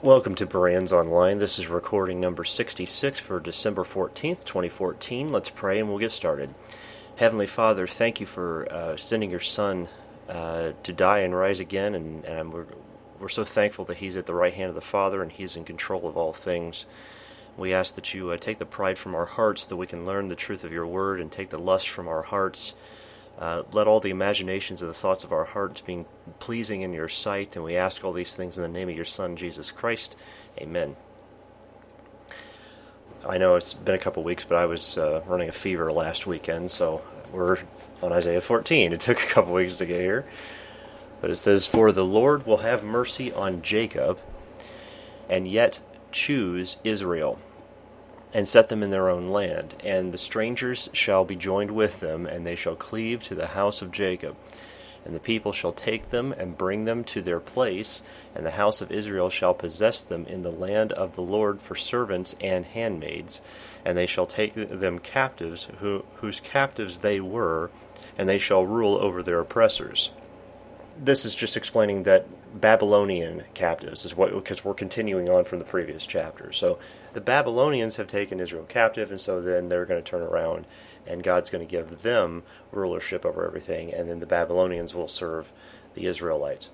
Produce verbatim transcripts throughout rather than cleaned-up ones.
Welcome to Bereans Online. This is recording number sixty-six for December fourteenth, twenty fourteen. Let's pray and we'll get started. Heavenly Father, thank you for uh, sending your Son uh, to die and rise again, and, and we're, we're so thankful that He's at the right hand of the Father and He's in control of all things. We ask that you uh, take the pride from our hearts, that we can learn the truth of your word, and take the lust from our hearts. Uh, let all the imaginations of the thoughts of our hearts be pleasing in your sight, and we ask all these things in the name of your Son, Jesus Christ. Amen. I know it's been a couple weeks, but I was uh, running a fever last weekend, so we're on Isaiah fourteen. It took a couple weeks to get here. But it says, "For the Lord will have mercy on Jacob, and yet choose Israel, and set them in their own land. And the strangers shall be joined with them, and they shall cleave to the house of Jacob. And the people shall take them and bring them to their place, and the house of Israel shall possess them in the land of the Lord for servants and handmaids. And they shall take them captives, who, whose captives they were, and they shall rule over their oppressors." This is just explaining that Babylonian captives is what, because we're continuing on from the previous chapter. So the Babylonians have taken Israel captive, and so then they're going to turn around, and God's going to give them rulership over everything, and then the Babylonians will serve the Israelites.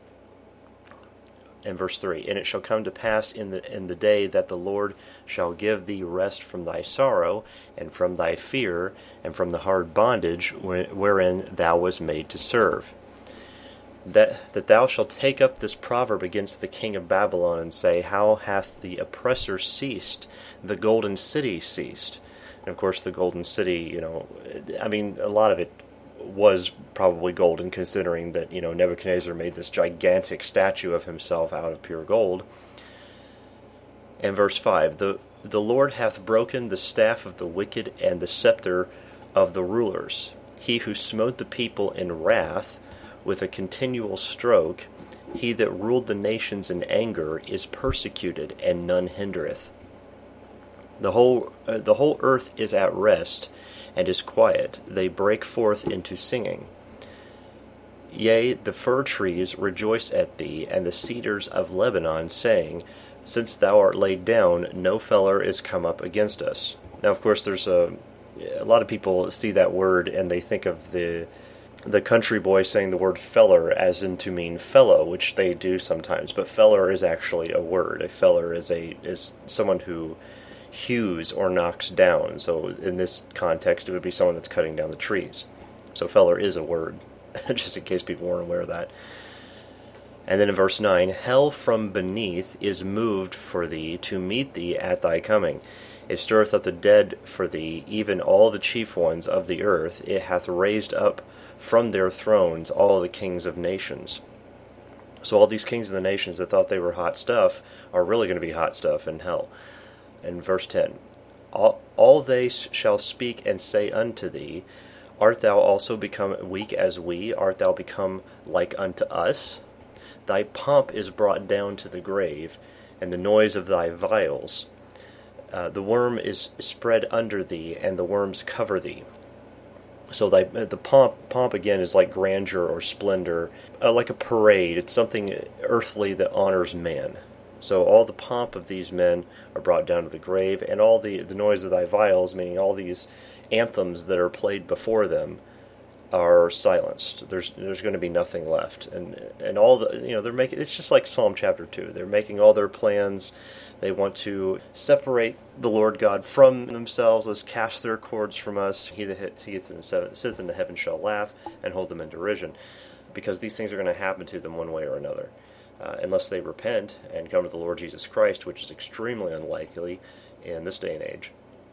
In verse three, "And it shall come to pass in the in the day that the Lord shall give thee rest from thy sorrow, and from thy fear, and from the hard bondage wherein thou wast made to serve. That, that thou shalt take up this proverb against the king of Babylon, and say, How hath the oppressor ceased? The golden city ceased." And of course the golden city, you know, I mean, a lot of it was probably golden, considering that, you know, Nebuchadnezzar made this gigantic statue of himself out of pure gold. And verse five, the, the Lord hath broken the staff of the wicked and the scepter of the rulers. He who smote the people in wrath with a continual stroke, he that ruled the nations in anger, is persecuted, and none hindereth. The whole uh, the whole earth is at rest, and is quiet. They break forth into singing. Yea, the fir trees rejoice at thee, and the cedars of Lebanon, saying, Since thou art laid down, no feller is come up against us. Now, of course, there's a a lot of people see that word and they think of the the country boy saying the word feller as in to mean fellow, which they do sometimes, but feller is actually a word. A feller is a is someone who hews or knocks down. So in this context, it would be someone that's cutting down the trees. So feller is a word, just in case people weren't aware of that. And then in verse nine, "Hell from beneath is moved for thee to meet thee at thy coming. It stirreth up the dead for thee, even all the chief ones of the earth. It hath raised up from their thrones all the kings of nations." So all these kings of the nations that thought they were hot stuff are really going to be hot stuff in hell. And verse ten, all, all they shall speak and say unto thee, Art thou also become weak as we? Art thou become like unto us? Thy pomp is brought down to the grave, and the noise of thy vials. Uh, the worm is spread under thee, and the worms cover thee. So thy, the pomp, pomp again is like grandeur or splendor, uh, like a parade. It's something earthly that honors man. So all the pomp of these men are brought down to the grave, and all the, the noise of thy vials, meaning all these anthems that are played before them, are silenced. There's there's going to be nothing left, and and all the you know they're making. It's just like Psalm chapter two. They're making all their plans. They want to separate the Lord God from themselves. Let's cast their cords from us. He that sitteth in the heavens shall laugh and hold them in derision, because these things are going to happen to them one way or another, uh, unless they repent and come to the Lord Jesus Christ, which is extremely unlikely in this day and age.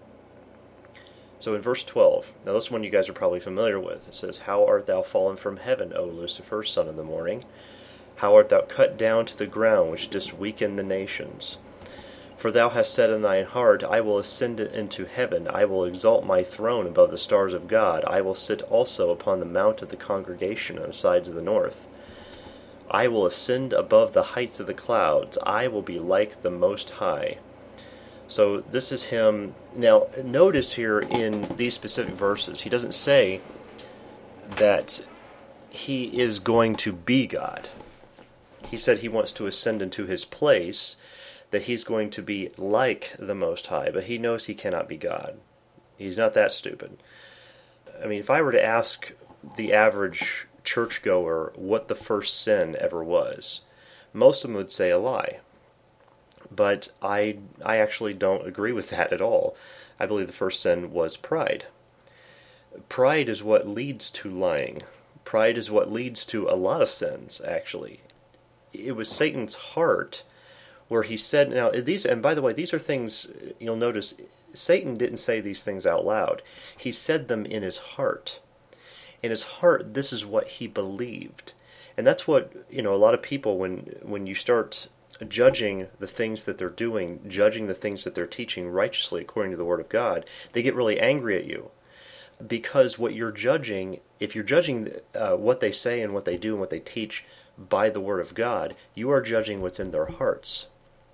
So in verse twelve, now this one you guys are probably familiar with. It says, How art thou fallen from heaven, O Lucifer, son of the morning? How art thou cut down to the ground, which didst weaken the nations? For thou hast said in thine heart, I will ascend into heaven, I will exalt my throne above the stars of God, I will sit also upon the mount of the congregation on the sides of the north. I will ascend above the heights of the clouds, I will be like the Most High. So this is him. Now, notice here in these specific verses, he doesn't say that he is going to be God. He said he wants to ascend into his place. that he's going to be like the Most High, but he knows he cannot be God. He's not that stupid. I mean, if I were to ask the average churchgoer what the first sin ever was, most of them would say a lie. But I, I actually don't agree with that at all. I believe the first sin was pride. Pride is what leads to lying. Pride is what leads to a lot of sins, actually. It was Satan's heart where he said, now these, and by the way, these are things, you'll notice, Satan didn't say these things out loud. He said them in his heart. In his heart, this is what he believed. And that's what, you know, a lot of people, when when you start judging the things that they're doing, judging the things that they're teaching righteously according to the Word of God, they get really angry at you. Because what you're judging, if you're judging uh, what they say and what they do and what they teach by the Word of God, you are judging what's in their hearts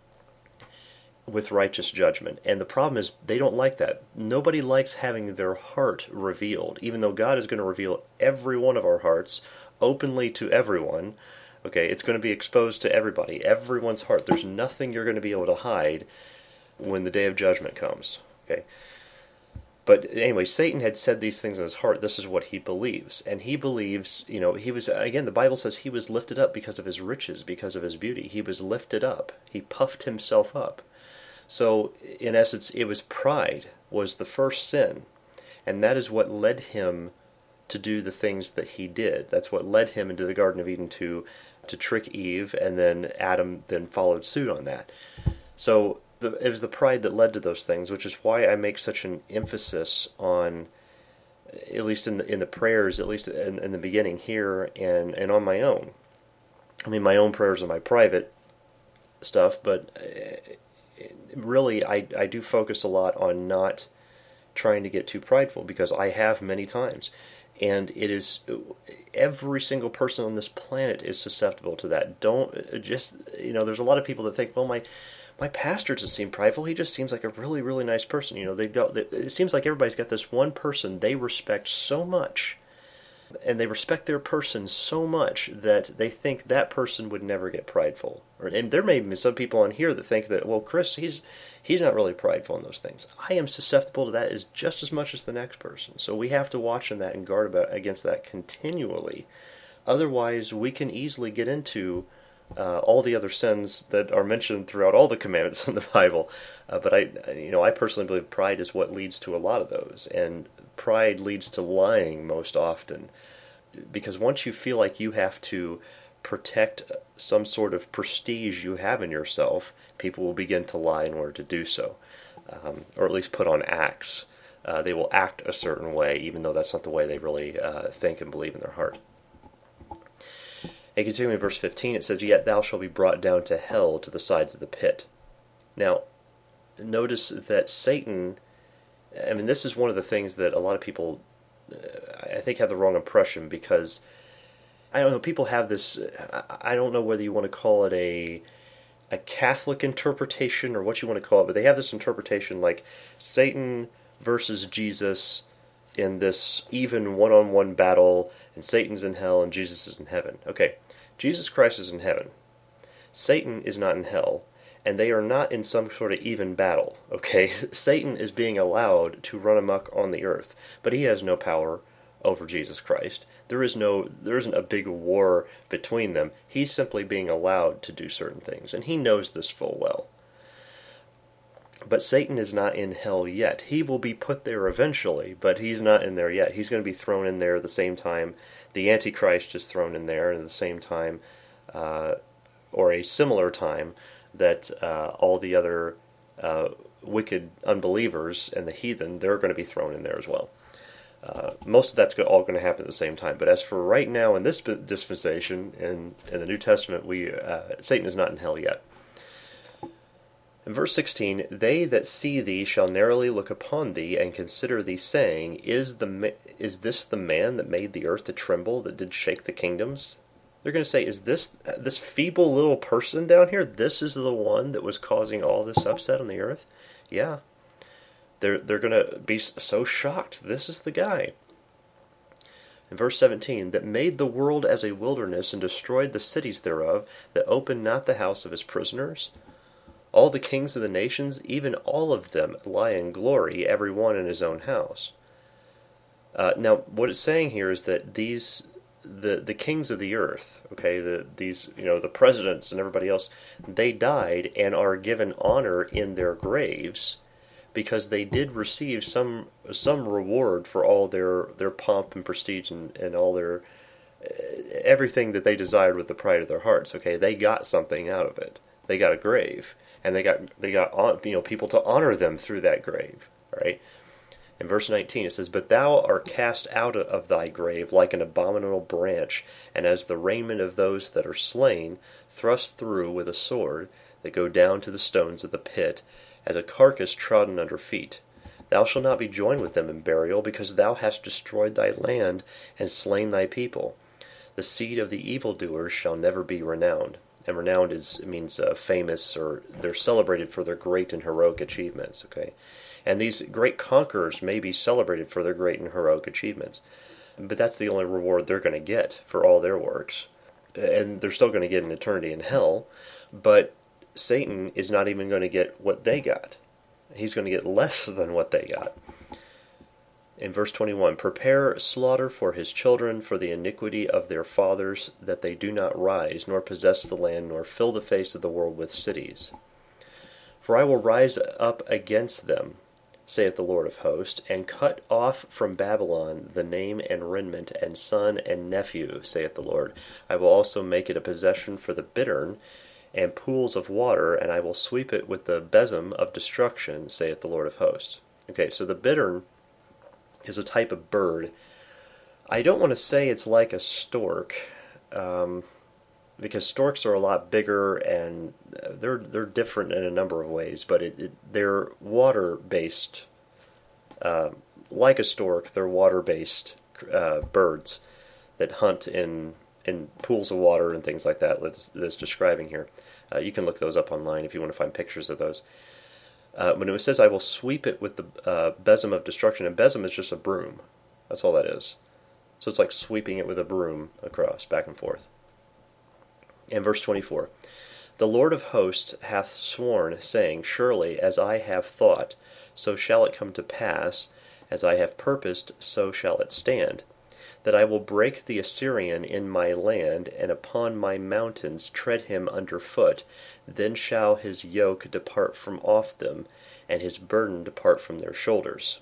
with righteous judgment. And the problem is they don't like that. Nobody likes having their heart revealed, even though God is going to reveal every one of our hearts openly to everyone. Okay, it's going to be exposed to everybody, everyone's heart. There's nothing you're going to be able to hide when the day of judgment comes. Okay. But anyway, Satan had said these things in his heart. This is what he believes. And he believes, you know, he was, again, the Bible says he was lifted up because of his riches, because of his beauty. He was lifted up. He puffed himself up. So, in essence, it was pride was the first sin. And that is what led him to do the things that he did. That's what led him into the Garden of Eden to, to trick Eve, and then Adam then followed suit on that. So, The, it was the pride that led to those things, which is why I make such an emphasis on, at least in the, in the prayers, at least in, in the beginning here, and, and on my own. I mean, my own prayers are my private stuff, but really I, I do focus a lot on not trying to get too prideful, because I have many times. And it is, every single person on this planet is susceptible to that. Don't just, you know, there's a lot of people that think, well, my... My pastor doesn't seem prideful. He just seems like a really, really nice person. You know, they've got. It seems like everybody's got this one person they respect so much, and they respect their person so much that they think that person would never get prideful. Or, and there may be some people on here that think that, well, Chris, he's he's not really prideful in those things. I am susceptible to that as just as much as the next person. So we have to watch on that and guard about against that continually. Otherwise, we can easily get into Uh, all the other sins that are mentioned throughout all the commandments in the Bible. Uh, but I, you know, I personally believe pride is what leads to a lot of those, and pride leads to lying most often, because once you feel like you have to protect some sort of prestige you have in yourself, people will begin to lie in order to do so, um, or at least put on acts. Uh, they will act a certain way, even though that's not the way they really uh, think and believe in their heart. And continuing in verse fifteen, it says, "Yet thou shalt be brought down to hell, to the sides of the pit." Now, notice that Satan, I mean, this is one of the things that a lot of people, uh, I think, have the wrong impression, because, I don't know, people have this, I don't know whether you want to call it a, a Catholic interpretation or what you want to call it, but they have this interpretation like Satan versus Jesus in this even one-on-one battle, and Satan's in hell and Jesus is in heaven. Okay, Jesus Christ is in heaven. Satan is not in hell, and they are not in some sort of even battle. Okay, Satan is being allowed to run amok on the earth, but he has no power over Jesus Christ. There is no, there isn't a big war between them. He's simply being allowed to do certain things, and he knows this full well. But Satan is not in hell yet. He will be put there eventually, but he's not in there yet. He's going to be thrown in there at the same time the Antichrist is thrown in there, and at the same time, uh, or a similar time, that uh, all the other uh, wicked unbelievers and the heathen, they're going to be thrown in there as well. Uh, most of that's all going to happen at the same time. But as for right now in this dispensation, in, in the New Testament, we uh, Satan is not in hell yet. In verse sixteen, "They that see thee shall narrowly look upon thee, and consider thee, saying, Is the is this the man that made the earth to tremble, that did shake the kingdoms?" They're going to say, is this this feeble little person down here, this is the one that was causing all this upset on the earth? Yeah. They're, they're going to be so shocked. This is the guy. In verse seventeen, "That made the world as a wilderness, and destroyed the cities thereof, that opened not the house of his prisoners." All the kings of the nations, even all of them, lie in glory, every one in his own house. Uh, now, what it's saying here is that these, the the kings of the earth, okay, the these you know the presidents and everybody else, they died and are given honor in their graves, because they did receive some some reward for all their their pomp and prestige and, and all their everything that they desired with the pride of their hearts. Okay, they got something out of it. They got a grave, and they got they got you know people to honor them through that grave. Right. In verse nineteen it says, "But thou art cast out of thy grave like an abominable branch, and as the raiment of those that are slain, thrust through with a sword, that go down to the stones of the pit, as a carcass trodden under feet. Thou shalt not be joined with them in burial, because thou hast destroyed thy land, and slain thy people. The seed of the evildoers shall never be renowned." And renowned is it means uh, famous, or they're celebrated for their great and heroic achievements. Okay, and these great conquerors may be celebrated for their great and heroic achievements, but that's the only reward they're going to get for all their works, and they're still going to get an eternity in hell. But Satan is not even going to get what they got. He's going to get less than what they got. In verse twenty-one, "Prepare slaughter for his children for the iniquity of their fathers, that they do not rise, nor possess the land, nor fill the face of the world with cities. For I will rise up against them, saith the Lord of hosts, and cut off from Babylon the name and remnant, and son and nephew, saith the Lord. I will also make it a possession for the bittern, and pools of water, and I will sweep it with the besom of destruction, saith the Lord of hosts." Okay, so the bittern is a type of bird. I don't want to say it's like a stork, um, because storks are a lot bigger, and they're they're different in a number of ways, but it, it, they're water-based. Uh, like a stork, they're water-based uh, birds that hunt in in pools of water and things like that that's, that's describing here. Uh, you can look those up online if you want to find pictures of those. Uh, when it says, "I will sweep it with the uh, besom of destruction," and besom is just a broom. That's all that is. So it's like sweeping it with a broom across, back and forth. And verse twenty-four, "The Lord of hosts hath sworn, saying, Surely as I have thought, so shall it come to pass, as I have purposed, so shall it stand, that I will break the Assyrian in my land, and upon my mountains tread him under foot. Then shall his yoke depart from off them, and his burden depart from their shoulders."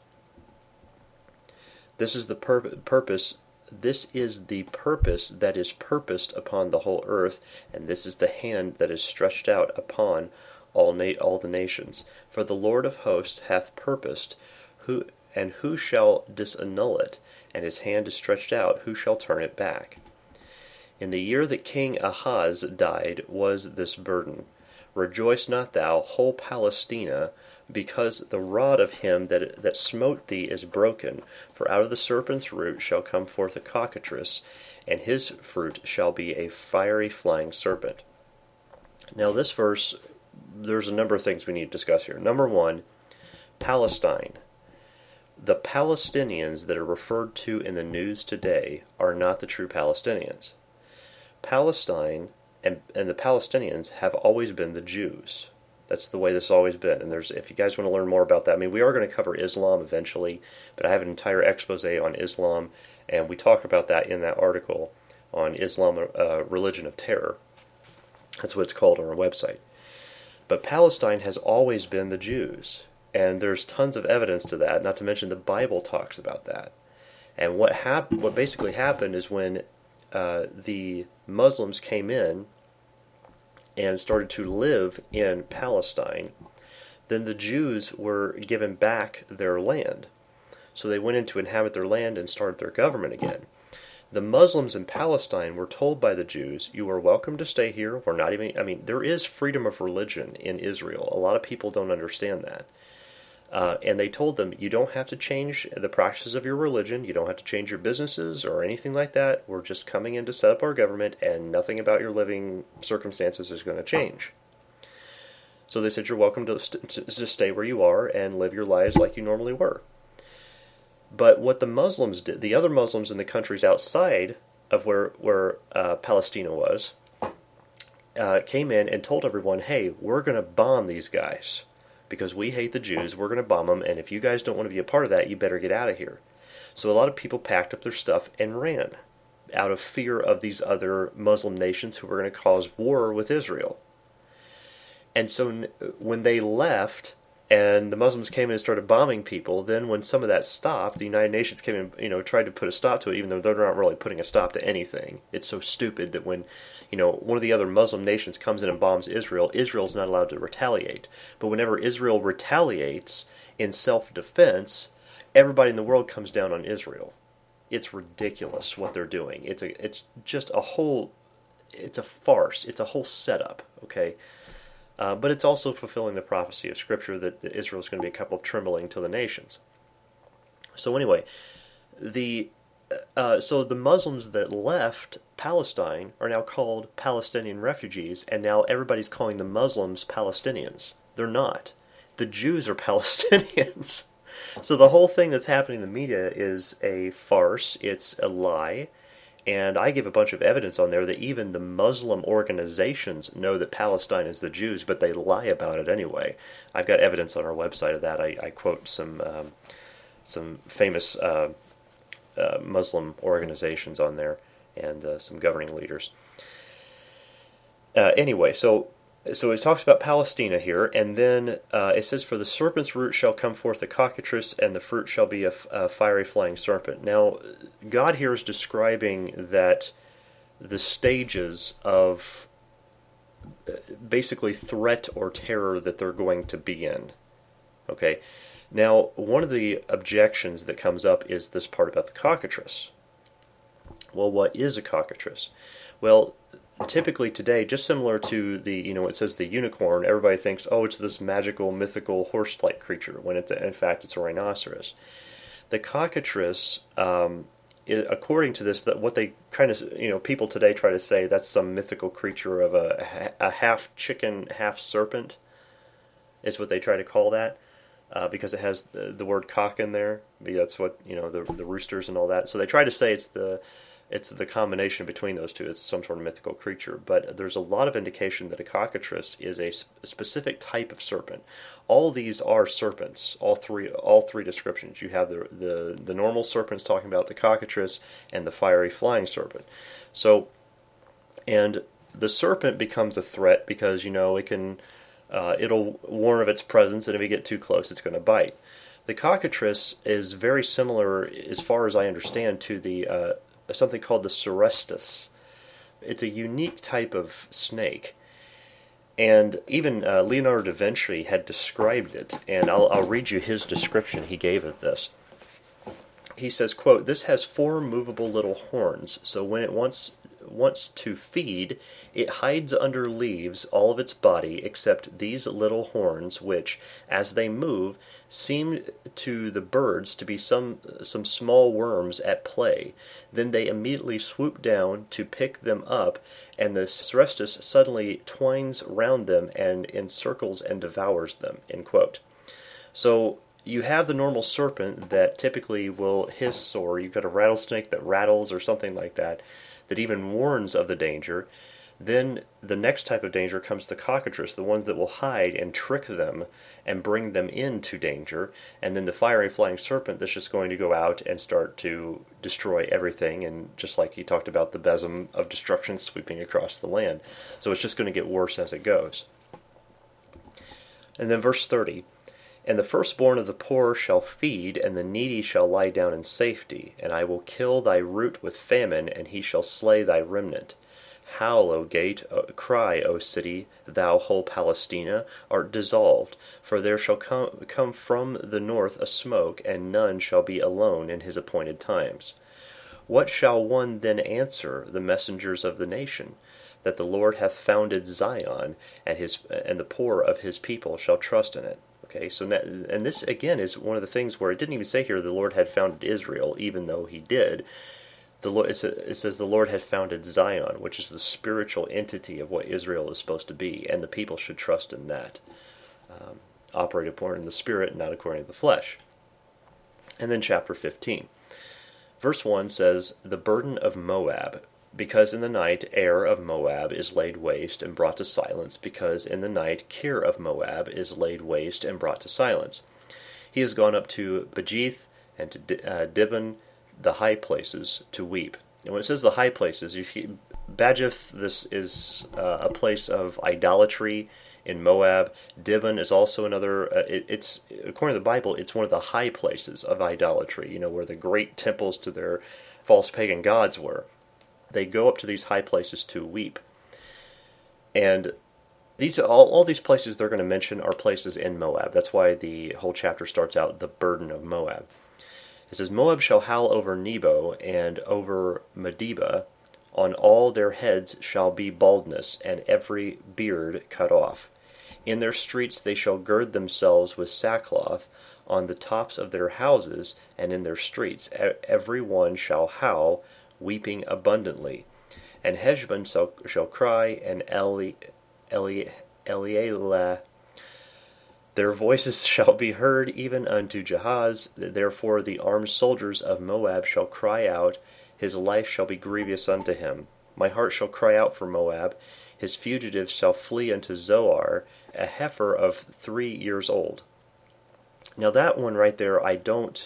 This is the pur- purpose. This is the purpose that is purposed upon the whole earth, and this is the hand that is stretched out upon all na- all the nations. For the Lord of hosts hath purposed, who and who shall disannul it? And his hand is stretched out, who shall turn it back? In the year that King Ahaz died was this burden. Rejoice not thou, whole Palestina, because the rod of him that, that smote thee is broken. For out of the serpent's root shall come forth a cockatrice, and his fruit shall be a fiery flying serpent. Now this verse, there's a number of things we need to discuss here. Number one, Palestine. The Palestinians that are referred to in the news today are not the true Palestinians. Palestine and, and the Palestinians have always been the Jews. That's the way this has always been. And there's, if you guys want to learn more about that, I mean, we are going to cover Islam eventually, but I have an entire expose on Islam, and we talk about that in that article on Islam, uh, Religion of Terror. That's what it's called on our website. But Palestine has always been the Jews. And there's tons of evidence to that, not to mention the Bible talks about that. And what hap- what basically happened is when uh, the Muslims came in and started to live in Palestine, then the Jews were given back their land. So they went in to inhabit their land and started their government again. The Muslims in Palestine were told by the Jews, you are welcome to stay here. We're not even, I mean, there is freedom of religion in Israel. A lot of people don't understand that. Uh, and they told them, you don't have to change the practices of your religion, you don't have to change your businesses or anything like that. We're just coming in to set up our government, and nothing about your living circumstances is going to change. So they said, you're welcome to, st- to stay where you are and live your lives like you normally were. But what the Muslims did, the other Muslims in the countries outside of where, where uh, Palestina was, uh, came in and told everyone, hey, we're going to bomb these guys because we hate the Jews. We're going to bomb them, and if you guys don't want to be a part of that, you better get out of here. So a lot of people packed up their stuff and ran out of fear of these other Muslim nations who were going to cause war with Israel. And so when they left and the Muslims came in and started bombing people, then when some of that stopped, the United Nations came in, you know, tried to put a stop to it, even though they're not really putting a stop to anything. It's so stupid that when, you know, one of the other Muslim nations comes in and bombs Israel, Israel's not allowed to retaliate. But whenever Israel retaliates in self-defense, everybody in the world comes down on Israel. It's ridiculous what they're doing. It's a, it's just a whole, it's a farce. It's a whole setup, okay? Uh, but it's also fulfilling the prophecy of Scripture that, that Israel is going to be a cup of trembling to the nations. So anyway, the uh, so the Muslims that left Palestine are now called Palestinian refugees, and now everybody's calling the Muslims Palestinians. They're not. The Jews are Palestinians. So the whole thing that's happening in the media is a farce. It's a lie. And I give a bunch of evidence on there that even the Muslim organizations know that Palestine is the Jews, but they lie about it anyway. I've got evidence on our website of that. I, I quote some um, some famous uh, uh, Muslim organizations on there and uh, some governing leaders. Uh, anyway, so so it talks about Palestina here, and then uh, it says, "For the serpent's root shall come forth a cockatrice, and the fruit shall be a, a fiery flying serpent." Now, God here is describing that the stages of basically threat or terror that they're going to be in. Okay, now one of the objections that comes up is this part about the cockatrice. Well, what is a cockatrice? Well, typically today, just similar to the, you know, it says the unicorn, everybody thinks, oh, it's this magical, mythical, horse-like creature, when it's, in fact, it's a rhinoceros. The cockatrice, um, is, according to this, that what they kind of, you know, people today try to say that's some mythical creature of a, a half chicken, half serpent, is what they try to call that, uh, because it has the, the word cock in there. Maybe that's what, you know, the, the roosters and all that. So they try to say it's the It's the combination between those two. It's some sort of mythical creature. But there's a lot of indication that a cockatrice is a, sp- a specific type of serpent. All these are serpents. All three, all three descriptions. You have the the the normal serpents talking about the cockatrice and the fiery flying serpent. So, and the serpent becomes a threat because, you know, it can uh, it'll warn of its presence, and if you get too close, it's going to bite. The cockatrice is very similar, as far as I understand, to the uh, something called the Cerastus. It's a unique type of snake, and even uh, Leonardo da Vinci had described it, and I'll, I'll read you his description he gave of this. He says, quote, "This has four movable little horns, so when it wants wants to feed, it hides under leaves all of its body except these little horns, which, as they move, seem to the birds to be some some small worms at play. Then they immediately swoop down to pick them up, and the Cerastus suddenly twines round them and encircles and devours them." End quote. So you have the normal serpent that typically will hiss, or you've got a rattlesnake that rattles or something like that, that even warns of the danger. Then the next type of danger comes the cockatrice, the ones that will hide and trick them and bring them into danger. And then the fiery flying serpent that's just going to go out and start to destroy everything, and just like he talked about, the besom of destruction sweeping across the land. So it's just going to get worse as it goes. And then verse thirty, "And the firstborn of the poor shall feed, and the needy shall lie down in safety. And I will kill thy root with famine, and he shall slay thy remnant. Howl, O gate, cry, O city, thou whole Palestina, art dissolved. For there shall come, come from the north a smoke, and none shall be alone in his appointed times. What shall one then answer the messengers of the nation? That the Lord hath founded Zion, and his and the poor of his people shall trust in it." Okay, so that, and this again is one of the things where it didn't even say here the Lord had founded Israel, even though he did. The Lord, it says the Lord had founded Zion, which is the spiritual entity of what Israel is supposed to be, and the people should trust in that. Um, operate according to the Spirit, not according to the flesh. And then chapter fifteen. Verse one says, "The burden of Moab." Because in the night Ar of Moab is laid waste and brought to silence, because in the night Kir of Moab is laid waste and brought to silence. He has gone up to Bajith and to uh, Dibon, the high places, to weep. And when it says the high places, you see, Bajith, this is uh, a place of idolatry in Moab. Dibon is also another, uh, it, it's, according to the Bible, it's one of the high places of idolatry, you know, where the great temples to their false pagan gods were. They go up to these high places to weep. And these all, all these places they're going to mention are places in Moab. That's why the whole chapter starts out, the burden of Moab. It says, Moab shall howl over Nebo and over Medeba. On all their heads shall be baldness, and every beard cut off. In their streets they shall gird themselves with sackcloth, on the tops of their houses and in their streets. Every one shall howl, weeping abundantly. And Heshbon shall, shall cry, and Eli, Eli, Eliela. Their voices shall be heard even unto Jahaz. Therefore the armed soldiers of Moab shall cry out. His life shall be grievous unto him. My heart shall cry out for Moab. His fugitives shall flee unto Zoar, a heifer of three years old. Now that one right there, I don't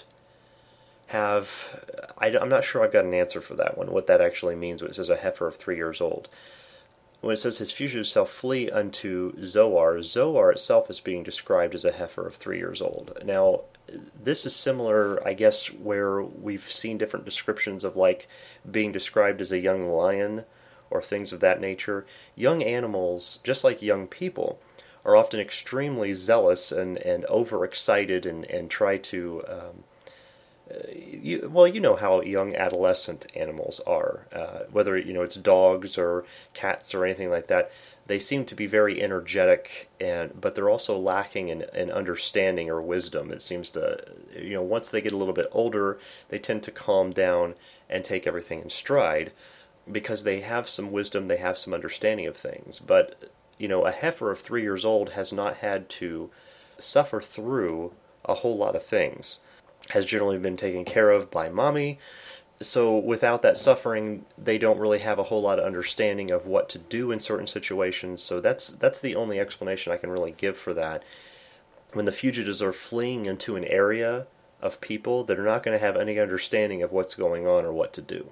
have, I, I'm not sure I've got an answer for that one, what that actually means when it says a heifer of three years old. When it says his fugitives shall flee unto Zoar, Zoar itself is being described as a heifer of three years old. Now, this is similar, I guess, where we've seen different descriptions of like being described as a young lion or things of that nature. Young animals, just like young people, are often extremely zealous and, and overexcited and, and try to, um, uh, you, well, you know how young adolescent animals are. Uh, whether, you know, it's dogs or cats or anything like that, they seem to be very energetic, and but they're also lacking in, in understanding or wisdom. It seems to, you know, once they get a little bit older, they tend to calm down and take everything in stride because they have some wisdom, they have some understanding of things. But, you know, a heifer of three years old has not had to suffer through a whole lot of things, has generally been taken care of by mommy. So without that suffering, they don't really have a whole lot of understanding of what to do in certain situations. So that's that's the only explanation I can really give for that. When the fugitives are fleeing into an area of people, they're not going to have any understanding of what's going on or what to do.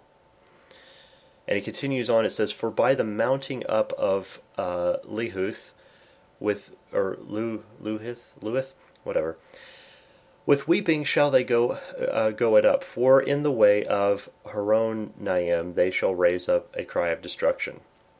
And it continues on, it says, For by the mounting up of uh, Lehuth, with, or Lu, Luhith, Luhith, whatever, with weeping shall they go uh, go it up, for in the way of Horon-Naim they shall raise up a cry of destruction.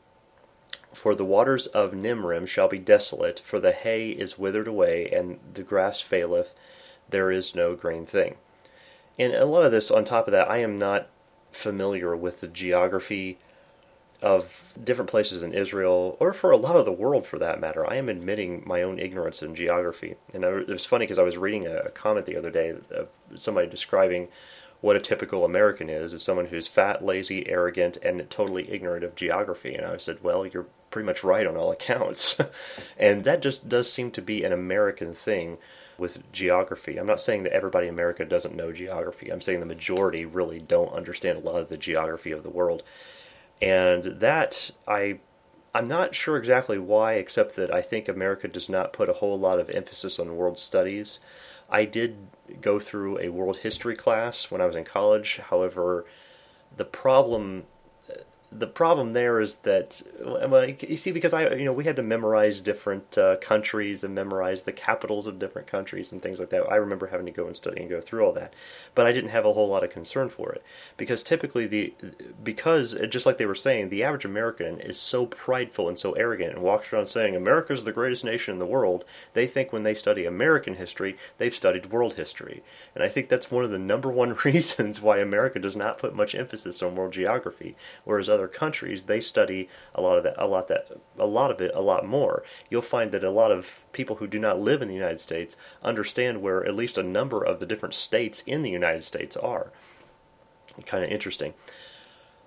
For the waters of Nimrim shall be desolate, for the hay is withered away, and the grass faileth, there is no green thing. And a lot of this, on top of that, I am not familiar with the geography of different places in Israel, or for a lot of the world for that matter. I am admitting my own ignorance in geography. And it was funny because I was reading a comment the other day of somebody describing what a typical American is, as someone who's fat, lazy, arrogant, and totally ignorant of geography. And I said, well, you're pretty much right on all accounts. And that just does seem to be an American thing with geography. I'm not saying that everybody in America doesn't know geography. I'm saying the majority really don't understand a lot of the geography of the world. And that, I, I'm not sure exactly why, except that I think America does not put a whole lot of emphasis on world studies. I did go through a world history class when I was in college. However, the problem the problem there is that, well, you see, because I, you know, we had to memorize different uh, countries and memorize the capitals of different countries and things like that. I remember having to go and study and go through all that, but I didn't have a whole lot of concern for it because typically the, because just like they were saying, the average American is so prideful and so arrogant and walks around saying America's the greatest nation in the world. They think when they study American history, they've studied world history, and I think that's one of the number one reasons why America does not put much emphasis on world geography, whereas other countries, they study a lot of that, a lot that, a lot of it, a lot more. You'll find that a lot of people who do not live in the United States understand where at least a number of the different states in the United States are. Kind of interesting.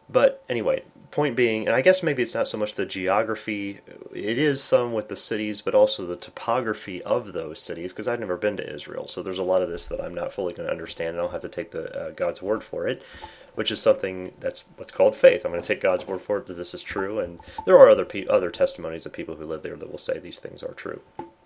But anyway, point being, and I guess maybe it's not so much the geography, it is some with the cities, but also the topography of those cities, because I've never been to Israel, so there's a lot of this that I'm not fully going to understand, and I'll have to take the uh, God's word for it, which is something that's what's called faith. I'm going to take God's word for it that this is true, and there are other pe- other testimonies of people who live there that will say these things are true.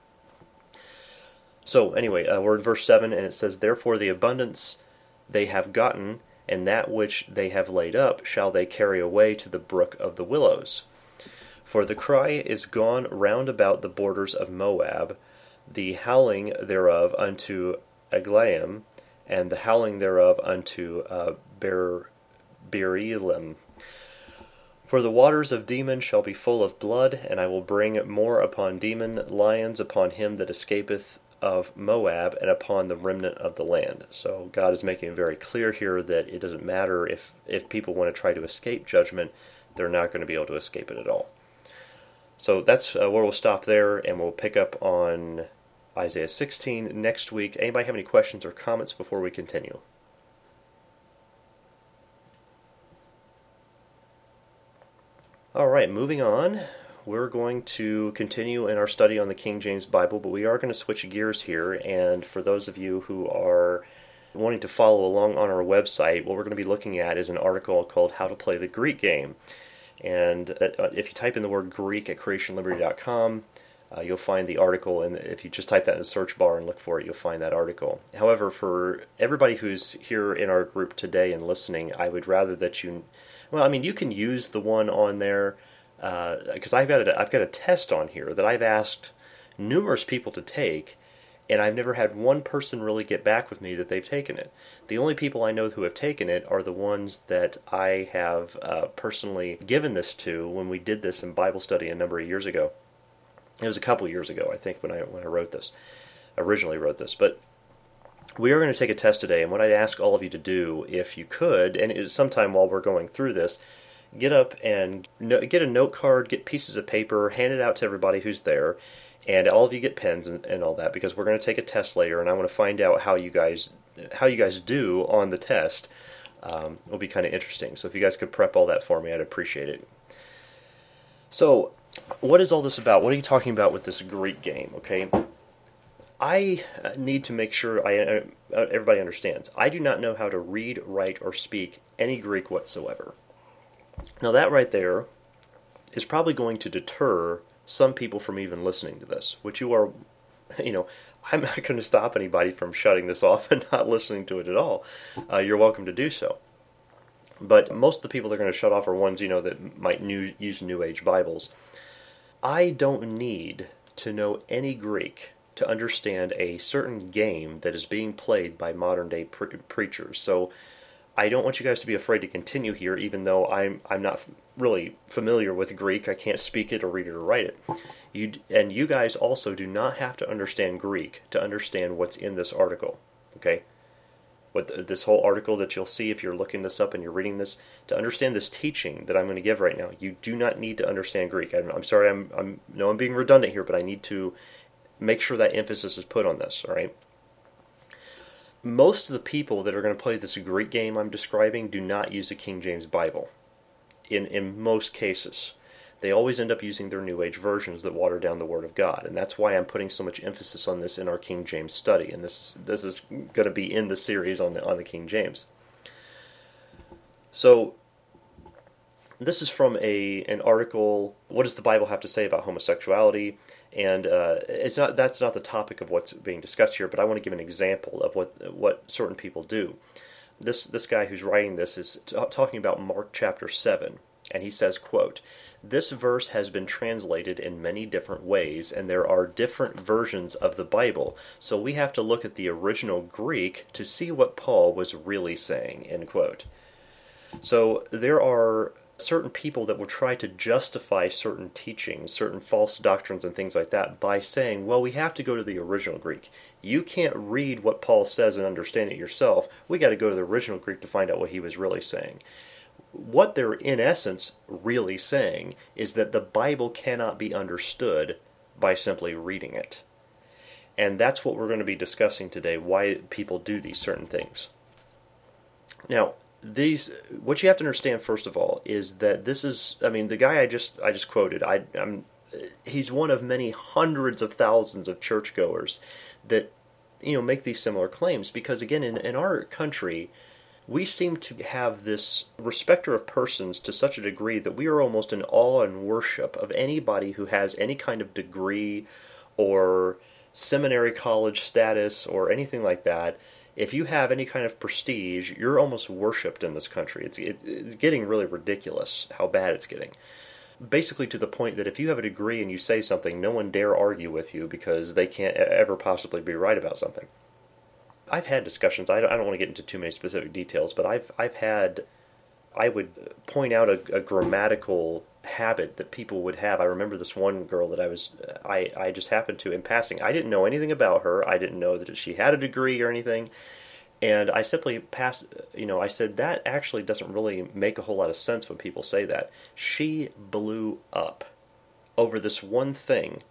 So anyway, uh, we're in verse seven, and it says, "Therefore the abundance they have gotten, and that which they have laid up shall they carry away to the brook of the willows. For the cry is gone round about the borders of Moab, the howling thereof unto Eglaim, and the howling thereof unto uh, Ber- Berelim. For the waters of Demon shall be full of blood, and I will bring more upon Demon, lions upon him that escapeth of Moab, and upon the remnant of the land." So God is making it very clear here that it doesn't matter if, if people want to try to escape judgment, they're not going to be able to escape it at all. So that's uh, where we'll stop there, and we'll pick up on Isaiah sixteen next week. Anybody have any questions or comments before we continue? All right, moving on. We're going to continue in our study on the King James Bible, but we are going to switch gears here, and for those of you who are wanting to follow along on our website, what we're going to be looking at is an article called How to Play the Greek Game. And if you type in the word Greek at creation liberty dot com, uh, you'll find the article, and if you just type that in the search bar and look for it, you'll find that article. However, for everybody who's here in our group today and listening, I would rather that you, well, I mean, you can use the one on there, because uh, I've got a, I've got a test on here that I've asked numerous people to take, and I've never had one person really get back with me that they've taken it. The only people I know who have taken it are the ones that I have uh, personally given this to when we did this in Bible study a number of years ago. It was a couple years ago, I think, when I when I wrote this, originally wrote this. But we are going to take a test today, and what I'd ask all of you to do, if you could, and it is sometime while we're going through this, get up and no, get a note card, get pieces of paper, hand it out to everybody who's there, and all of you get pens and, and all that, because we're going to take a test later, and I want to find out how you guys how you guys do on the test. Um, it'll be kind of interesting. So if you guys could prep all that for me, I'd appreciate it. So, what is all this about? What are you talking about with this Greek game? Okay, I need to make sure I uh, everybody understands. I do not know how to read, write, or speak any Greek whatsoever. Now that right there is probably going to deter some people from even listening to this, which you are, you know, I'm not going to stop anybody from shutting this off and not listening to it at all. Uh, you're welcome to do so. But most of the people that are going to shut off are ones, you know, that might new, use New Age Bibles. I don't need to know any Greek to understand a certain game that is being played by modern-day pre- preachers. So I don't want you guys to be afraid to continue here, even though I'm I'm not really familiar with Greek. I can't speak it or read it or write it. You and you guys also do not have to understand Greek to understand what's in this article. Okay, what the, this whole article that you'll see if you're looking this up and you're reading this, to understand this teaching that I'm going to give right now, you do not need to understand Greek. I'm, I'm sorry, I'm I'm no, I'm being redundant here, but I need to make sure that emphasis is put on this. All right. Most of the people that are going to play this Greek game I'm describing do not use the King James Bible. In in most cases, they always end up using their New Age versions that water down the Word of God, and that's why I'm putting so much emphasis on this in our King James study. And this this is going to be in the series on the on the King James. So this is from a an article. What does the Bible have to say about homosexuality? And uh, it's not that's not the topic of what's being discussed here, but I want to give an example of what what certain people do. This this guy who's writing this is t- talking about Mark chapter seven, and he says, quote, "This verse has been translated in many different ways, and there are different versions of the Bible, so we have to look at the original Greek to see what Paul was really saying," end quote. So there are certain people that will try to justify certain teachings, certain false doctrines and things like that by saying, well, we have to go to the original Greek. You can't read what Paul says and understand it yourself. We got to go to the original Greek to find out what he was really saying. What they're in essence really saying is that the Bible cannot be understood by simply reading it. And that's what we're going to be discussing today, why people do these certain things. Now, these, what you have to understand first of all is that this is, I mean, the guy I just I just quoted, I, I'm, he's one of many hundreds of thousands of churchgoers that, you know, make these similar claims. Because again, in, in our country, we seem to have this respecter of persons to such a degree that we are almost in awe and worship of anybody who has any kind of degree or seminary college status or anything like that. If you have any kind of prestige, you're almost worshipped in this country. It's, it, it's getting really ridiculous how bad it's getting. Basically to the point that if you have a degree and you say something, no one dare argue with you because they can't ever possibly be right about something. I've had discussions, I don't, I don't want to get into too many specific details, but I've I've had, I would point out a, a grammatical habit that people would have. I remember this one girl that I was, I, I just happened to, in passing, I didn't know anything about her, I didn't know that she had a degree or anything, and I simply passed, you know, I said, that actually doesn't really make a whole lot of sense when people say that. She blew up over this one thing.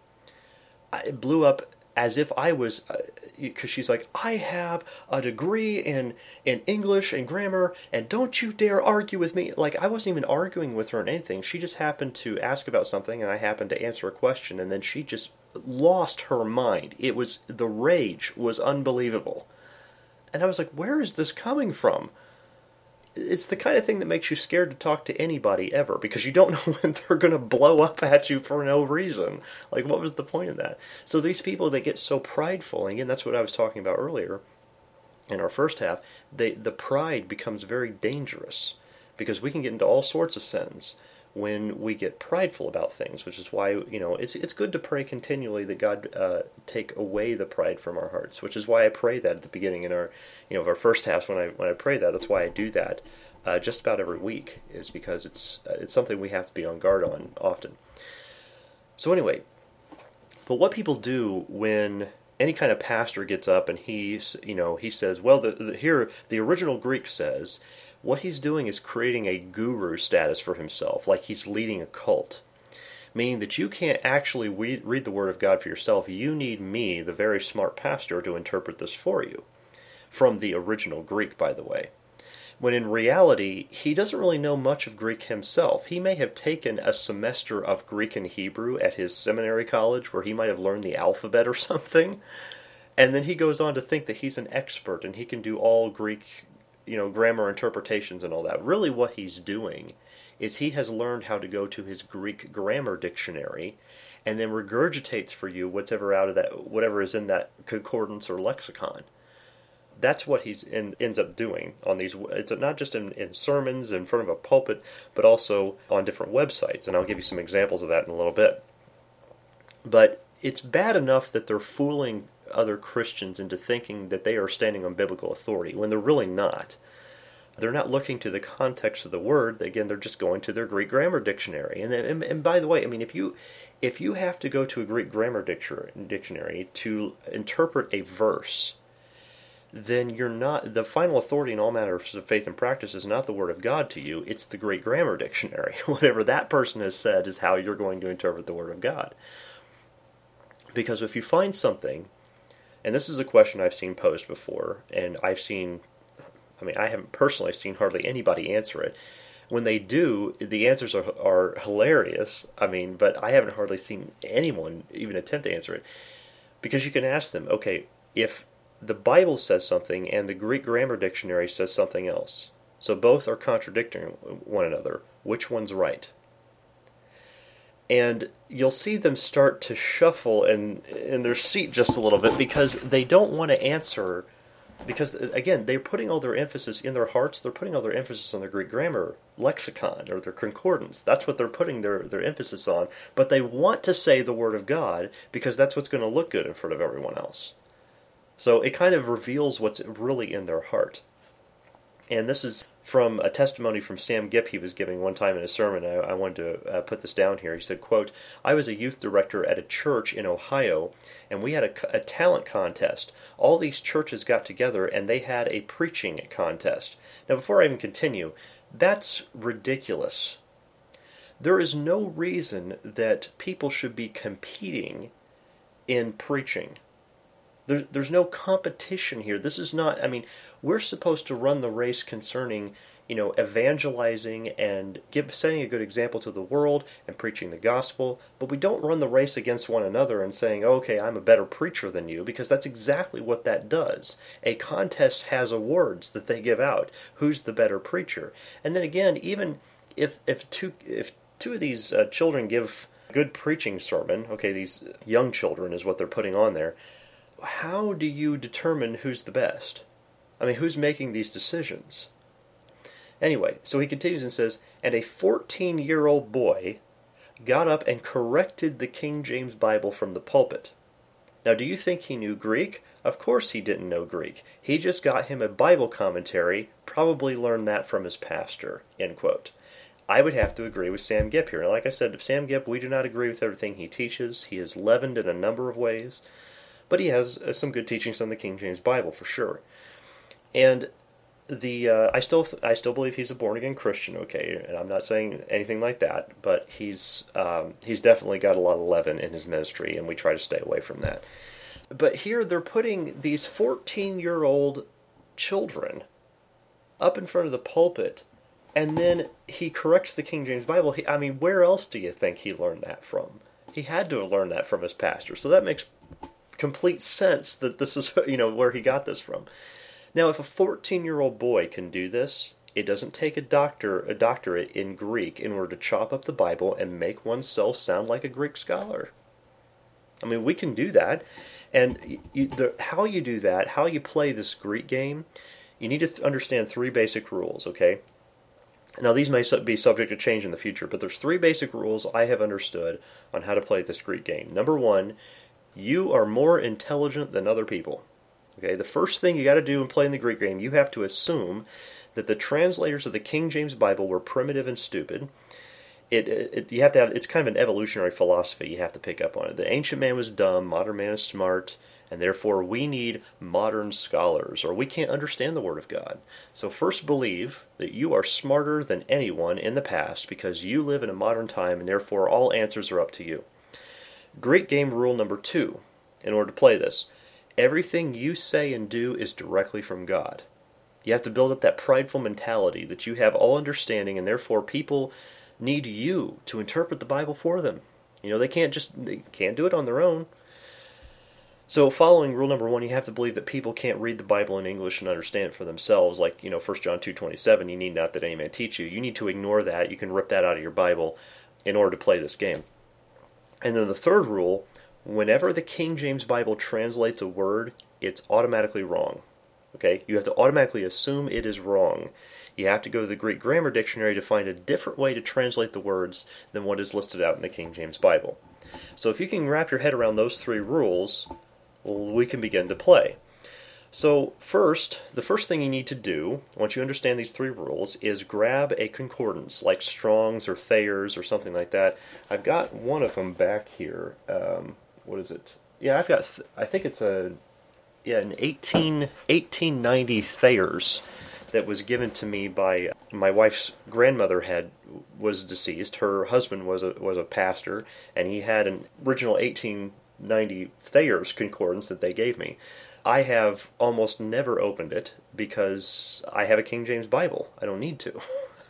It blew up as if I was, because she's like, I have a degree in, in English and grammar, and don't you dare argue with me. Like, I wasn't even arguing with her on anything. She just happened to ask about something, and I happened to answer a question, and then she just lost her mind. It was, the rage was unbelievable. And I was like, where is this coming from? It's the kind of thing that makes you scared to talk to anybody ever, because you don't know when they're going to blow up at you for no reason. Like, what was the point of that? So these people that get so prideful, and again, that's what I was talking about earlier in our first half, they, the pride becomes very dangerous, because we can get into all sorts of sins when we get prideful about things, which is why, you know, it's it's good to pray continually that God uh, take away the pride from our hearts, which is why I pray that at the beginning in our, you know, of our first half when I when I pray that. That's why I do that uh, just about every week, is because it's uh, it's something we have to be on guard on often. So anyway, but what people do when any kind of pastor gets up and he, you know, he says, well, the, the, here the original Greek says. What he's doing is creating a guru status for himself, like he's leading a cult. Meaning that you can't actually read, read the Word of God for yourself. You need me, the very smart pastor, to interpret this for you. From the original Greek, by the way. When in reality, he doesn't really know much of Greek himself. He may have taken a semester of Greek and Hebrew at his seminary college, where he might have learned the alphabet or something. And then he goes on to think that he's an expert and he can do all Greek, you know, grammar interpretations and all that. Really what he's doing is he has learned how to go to his Greek grammar dictionary and then regurgitates for you whatever out of that, whatever is in that concordance or lexicon. That's what he's in, ends up doing on these. It's not just in, in sermons in front of a pulpit, but also on different websites. And I'll give you some examples of that in a little bit. But it's bad enough that they're fooling other Christians into thinking that they are standing on biblical authority when they're really not. They're not looking to the context of the word. Again, they're just going to their Greek grammar dictionary. And, then, and, and by the way, I mean, if you if you have to go to a Greek grammar dictionary to interpret a verse, then you're not, the final authority in all matters of faith and practice is not the Word of God to you, it's the Greek grammar dictionary. Whatever that person has said is how you're going to interpret the Word of God. Because if you find something, and this is a question I've seen posed before, and I've seen, I mean, I haven't personally seen hardly anybody answer it. When they do, the answers are, are hilarious, I mean, but I haven't hardly seen anyone even attempt to answer it. Because you can ask them, okay, if the Bible says something and the Greek grammar dictionary says something else, so both are contradicting one another, which one's right? And you'll see them start to shuffle in, in their seat just a little bit because they don't want to answer, because, again, they're putting all their emphasis in their hearts, they're putting all their emphasis on their Greek grammar lexicon or their concordance. That's what they're putting their, their emphasis on. But they want to say the Word of God because that's what's going to look good in front of everyone else. So it kind of reveals what's really in their heart. And this is from a testimony from Sam Gipp he was giving one time in a sermon. I, I wanted to uh, put this down here. He said, quote, I was a youth director at a church in Ohio, and we had a, a talent contest. All these churches got together, and they had a preaching contest. Now, before I even continue, that's ridiculous. There is no reason that people should be competing in preaching. There, there's no competition here. This is not, I mean, we're supposed to run the race concerning you know, evangelizing and give, setting a good example to the world and preaching the gospel, but we don't run the race against one another and saying, okay, I'm a better preacher than you, because that's exactly what that does. A contest has awards that they give out. Who's the better preacher? And then again, even if if two if two of these uh, children give good preaching sermon, okay, these young children is what they're putting on there, how do you determine who's the best? I mean, who's making these decisions? Anyway, so he continues and says, and a fourteen-year-old boy got up and corrected the King James Bible from the pulpit. Now, do you think he knew Greek? Of course he didn't know Greek. He just got him a Bible commentary, probably learned that from his pastor, end quote. I would have to agree with Sam Gipp here. And like I said, Sam Gipp, we do not agree with everything he teaches. He is leavened in a number of ways, but he has uh, some good teachings on the King James Bible for sure. And The uh, I still I still believe he's a born again Christian, okay, and I'm not saying anything like that, but he's um, he's definitely got a lot of leaven in his ministry, and we try to stay away from that. But here they're putting these fourteen-year-old children up in front of the pulpit, and then he corrects the King James Bible. He, I mean, where else do you think he learned that from? He had to have learned that from his pastor, so that makes complete sense that this is, you know, where he got this from. Now, if a fourteen-year-old boy can do this, it doesn't take a doctor, a doctorate in Greek in order to chop up the Bible and make oneself sound like a Greek scholar. I mean, we can do that. And you, the, how you do that, how you play this Greek game, you need to th- understand three basic rules, okay? Now, these may be subject to change in the future, but there's three basic rules I have understood on how to play this Greek game. Number one, you are more intelligent than other people. Okay, the first thing you got to do in playing the Greek game, you have to assume that the translators of the King James Bible were primitive and stupid. It, it you have to have it's kind of an evolutionary philosophy. You have to pick up on it. The ancient man was dumb, modern man is smart, and therefore we need modern scholars, or we can't understand the Word of God. So first believe that you are smarter than anyone in the past because you live in a modern time, and therefore all answers are up to you. Greek game rule number two, in order to play this. Everything you say and do is directly from God. You have to build up that prideful mentality that you have all understanding, and therefore people need you to interpret the Bible for them. You know, they can't just they can't do it on their own. So following rule number one, you have to believe that people can't read the Bible in English and understand it for themselves. Like, you know, First John two twenty-seven, you need not that any man teach you. You need to ignore that. You can rip that out of your Bible in order to play this game. And then the third rule, whenever the King James Bible translates a word, it's automatically wrong. Okay? You have to automatically assume it is wrong. You have to go to the Greek Grammar Dictionary to find a different way to translate the words than what is listed out in the King James Bible. So if you can wrap your head around those three rules, well, we can begin to play. So first, the first thing you need to do, once you understand these three rules, is grab a concordance, like Strong's or Thayer's or something like that. I've got one of them back here. Um, what is it? Yeah, I've got, th- I think it's a, yeah, an eighteen, eighteen ninety Thayer's that was given to me by my wife's grandmother had was deceased. Her husband was a was a pastor, and he had an original eighteen ninety Thayer's concordance that they gave me. I have almost never opened it because I have a King James Bible. I don't need to.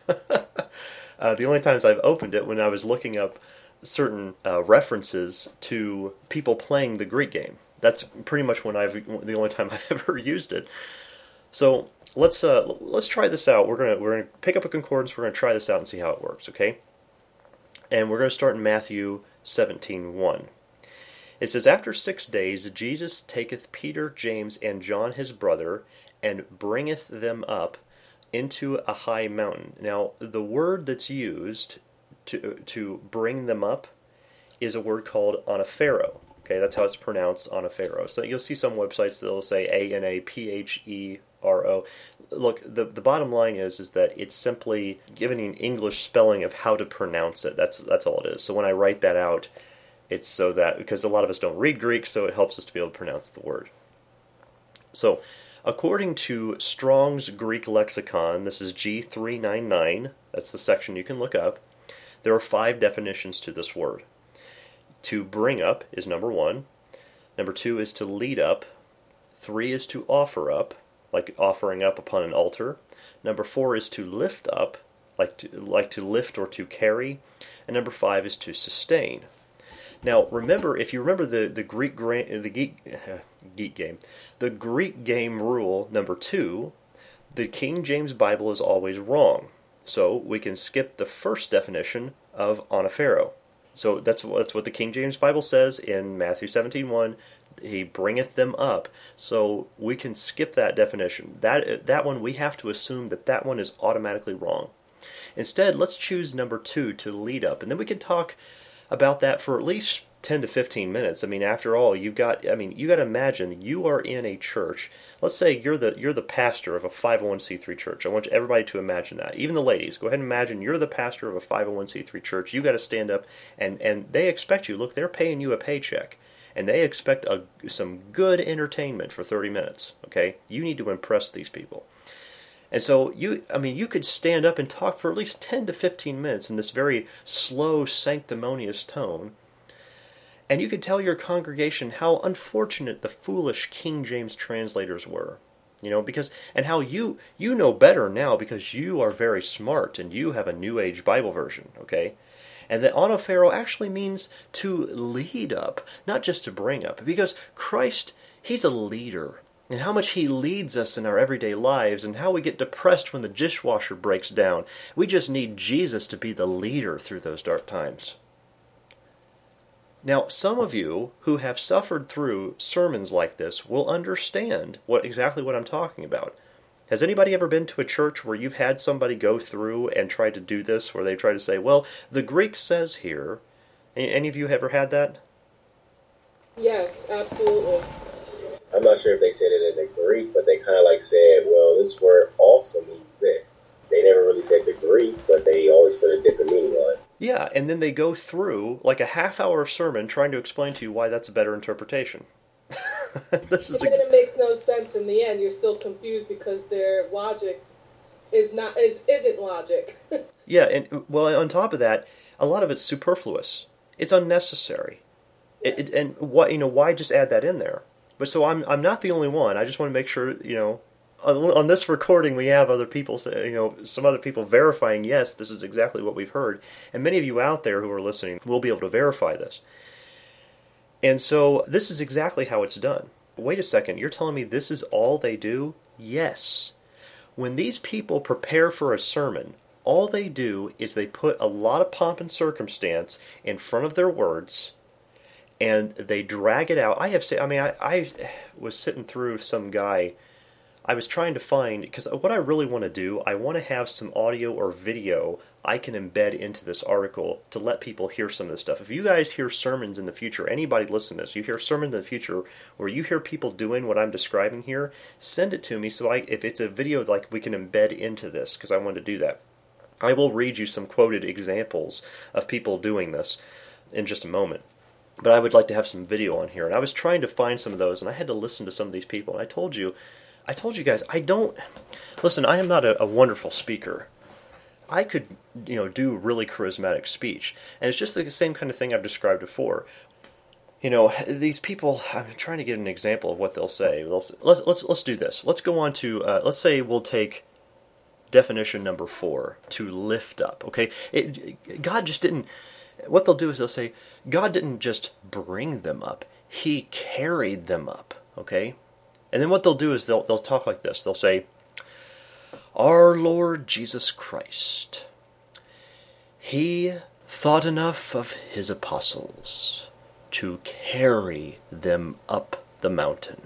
uh, the only times I've opened it when I was looking up certain uh, references to people playing the Greek game. That's pretty much when I've the only time I've ever used it. So let's uh, let's try this out. We're gonna we're gonna pick up a concordance. We're gonna try this out and see how it works. Okay, and we're gonna start in Matthew seventeen one. It says, "After six days Jesus taketh Peter, James, and John his brother, and bringeth them up into a high mountain." Now, the word that's used to to bring them up is a word called anaphero. Okay, that's how it's pronounced, anaphero. So you'll see some websites that'll say A N A P H E R O. Look, the the bottom line is is that it's simply giving an English spelling of how to pronounce it. That's that's all it is. So when I write that out, it's so that, because a lot of us don't read Greek, so it helps us to be able to pronounce the word. So, according to Strong's Greek Lexicon, this is G three ninety-nine, that's the section you can look up, there are five definitions to this word. To bring up is number one. Number two is to lead up. Three is to offer up. like offering up upon an altar. Number four is to lift up, like to, like to lift or to carry. And number five is to sustain. Now, remember, if you remember the, the Greek gra- the geek, uh, geek game, the Greek game rule number two, the King James Bible is always wrong. So we can skip the first definition of anaphero. So that's, that's what the King James Bible says in Matthew seventeen one. He bringeth them up. So we can skip that definition. That that one, we have to assume that that one is automatically wrong. Instead, let's choose number two, to lead up. And then we can talk about that for at least ten to fifteen minutes. I mean, after all, you've got, I mean, you got to imagine you are in a church. Let's say you're the you're the pastor of a five oh one c three church. I want everybody to imagine that. Even the ladies, go ahead and imagine you're the pastor of a five oh one c three church. You got to stand up, and and they expect you. Look, they're paying you a paycheck, and they expect a, some good entertainment for thirty minutes. Okay, you need to impress these people. And so, you, I mean, you could stand up and talk for at least ten to fifteen minutes in this very slow, sanctimonious tone, and you could tell your congregation how unfortunate the foolish King James translators were. You know, because, and how you, you know better now because you are very smart and you have a New Age Bible version, okay? And that anaphero actually means to lead up, not just to bring up, because Christ, He's a leader. And how much He leads us in our everyday lives, and how we get depressed when the dishwasher breaks down. We just need Jesus to be the leader through those dark times. Now, some of you who have suffered through sermons like this will understand what exactly what I'm talking about. Has anybody ever been to a church where you've had somebody go through and try to do this, where they try to say, well, the Greek says here? Any of you ever had that? Yes, absolutely. I'm not sure if they said it in the Greek, but they kind of like said, well, this word also means this. They never really said the Greek, but they always put a different meaning on it. Yeah, and then they go through like a half hour sermon trying to explain to you why that's a better interpretation. This is and then it makes no sense in the end. You're still confused because their logic is not is isn't logic. Yeah, and well, on top of that, a lot of it's superfluous. It's unnecessary. Yeah. It, it, and what you know, why just add that in there? But so I'm I'm not the only one. I just want to make sure, you know, on, on this recording we have other people say, you know, some other people verifying, yes, this is exactly what we've heard. And many of you out there who are listening will be able to verify this. And so this is exactly how it's done. Wait a second, you're telling me this is all they do? Yes. When these people prepare for a sermon, all they do is they put a lot of pomp and circumstance in front of their words, and they drag it out. I have say, I mean, I, I was sitting through some guy. I was trying to find, because what I really want to do, I want to have some audio or video I can embed into this article to let people hear some of this stuff. If you guys hear sermons in the future, anybody listen to this, you hear sermons in the future where you hear people doing what I'm describing here, send it to me so I, if it's a video like we can embed into this, because I want to do that. I will read you some quoted examples of people doing this in just a moment. But I would like to have some video on here. And I was trying to find some of those, and I had to listen to some of these people. And I told you, I told you guys, I don't, listen, I am not a, a wonderful speaker. I could, you know, do really charismatic speech. And it's just the same kind of thing I've described before. You know, these people, I'm trying to get an example of what they'll say. Let's, let's, let's, let's do this. Let's go on to, uh, let's say we'll take definition number four, to lift up, okay? It, God just didn't, what they'll do is they'll say, God didn't just bring them up, He carried them up, okay? And then what they'll do is they'll they'll talk like this. They'll say, our Lord Jesus Christ, He thought enough of His apostles to carry them up the mountain,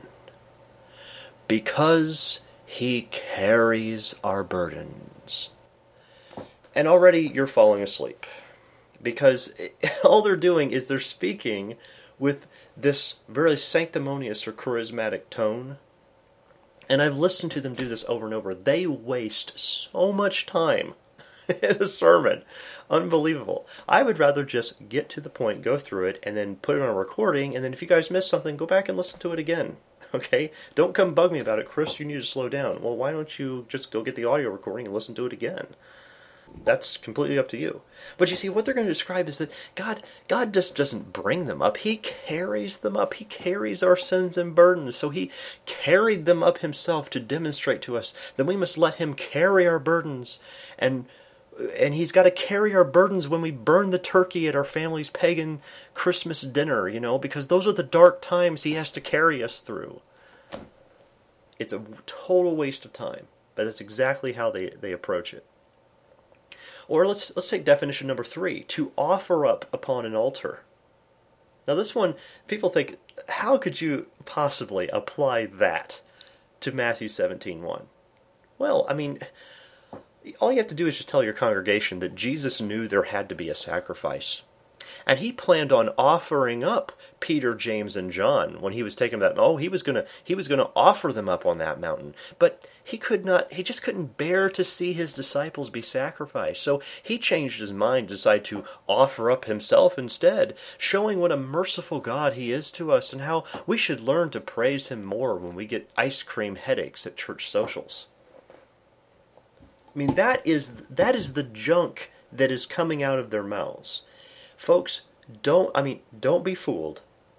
because He carries our burdens. And already you're falling asleep. Because all they're doing is they're speaking with this very sanctimonious or charismatic tone. And I've listened to them do this over and over. They waste so much time in a sermon. Unbelievable. I would rather just get to the point, go through it, and then put it on a recording, and then if you guys miss something, go back and listen to it again. Okay? Don't come bug me about it. Chris, you need to slow down. Well, why don't you just go get the audio recording and listen to it again? That's completely up to you. But you see, what they're going to describe is that God, God just doesn't bring them up. He carries them up. He carries our sins and burdens. So he carried them up himself to demonstrate to us that we must let him carry our burdens. And and he's got to carry our burdens when we burn the turkey at our family's pagan Christmas dinner, you know, because those are the dark times he has to carry us through. It's a total waste of time, but that's exactly how they, they approach it. Or let's let's take definition number three, to offer up upon an altar. Now this one, people think, how could you possibly apply that to Matthew seventeen one? Well, I mean, all you have to do is just tell your congregation that Jesus knew there had to be a sacrifice. And he planned on offering up Peter, James, and John when he was taking that. Oh, he was gonna he was gonna offer them up on that mountain. But he could not. He just couldn't bear to see his disciples be sacrificed. So he changed his mind, decided to offer up himself instead, showing what a merciful God he is to us and how we should learn to praise him more when we get ice cream headaches at church socials. I mean, that is that is the junk that is coming out of their mouths. Folks, don't, I mean, don't be fooled.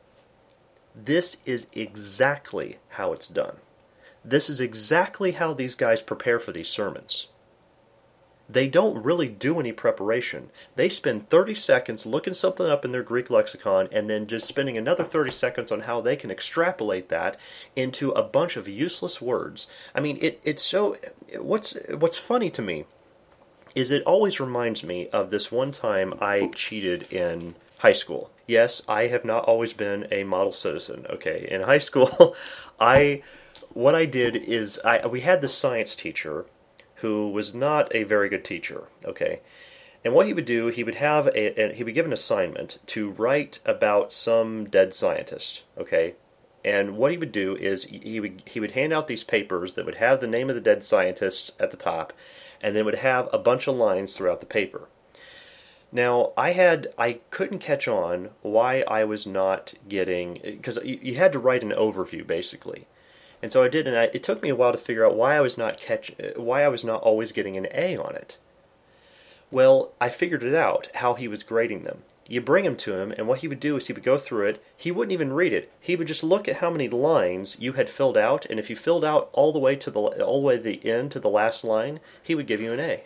This is exactly how it's done. This is exactly how these guys prepare for these sermons. They don't really do any preparation. They spend thirty seconds looking something up in their Greek lexicon and then just spending another thirty seconds on how they can extrapolate that into a bunch of useless words. I mean, it, it's so... What's, what's funny to me is it always reminds me of this one time I cheated in high school. Yes, I have not always been a model citizen, okay? In high school, I... What I did is, I we had this science teacher who was not a very good teacher, okay? And what he would do, he would have a, a he would give an assignment to write about some dead scientist, okay? And what he would do is he would he would hand out these papers that would have the name of the dead scientist at the top, and then would have a bunch of lines throughout the paper. Now, I had I couldn't catch on why I was not getting, because you, you had to write an overview basically. And so I did, and I, it took me a while to figure out why I was not catch, why I was not always getting an A on it. Well, I figured it out, how he was grading them. You bring him to him, and what he would do is he would go through it. He wouldn't even read it. He would just look at how many lines you had filled out, and if you filled out all the way to the all the way to the end to the last line, he would give you an A.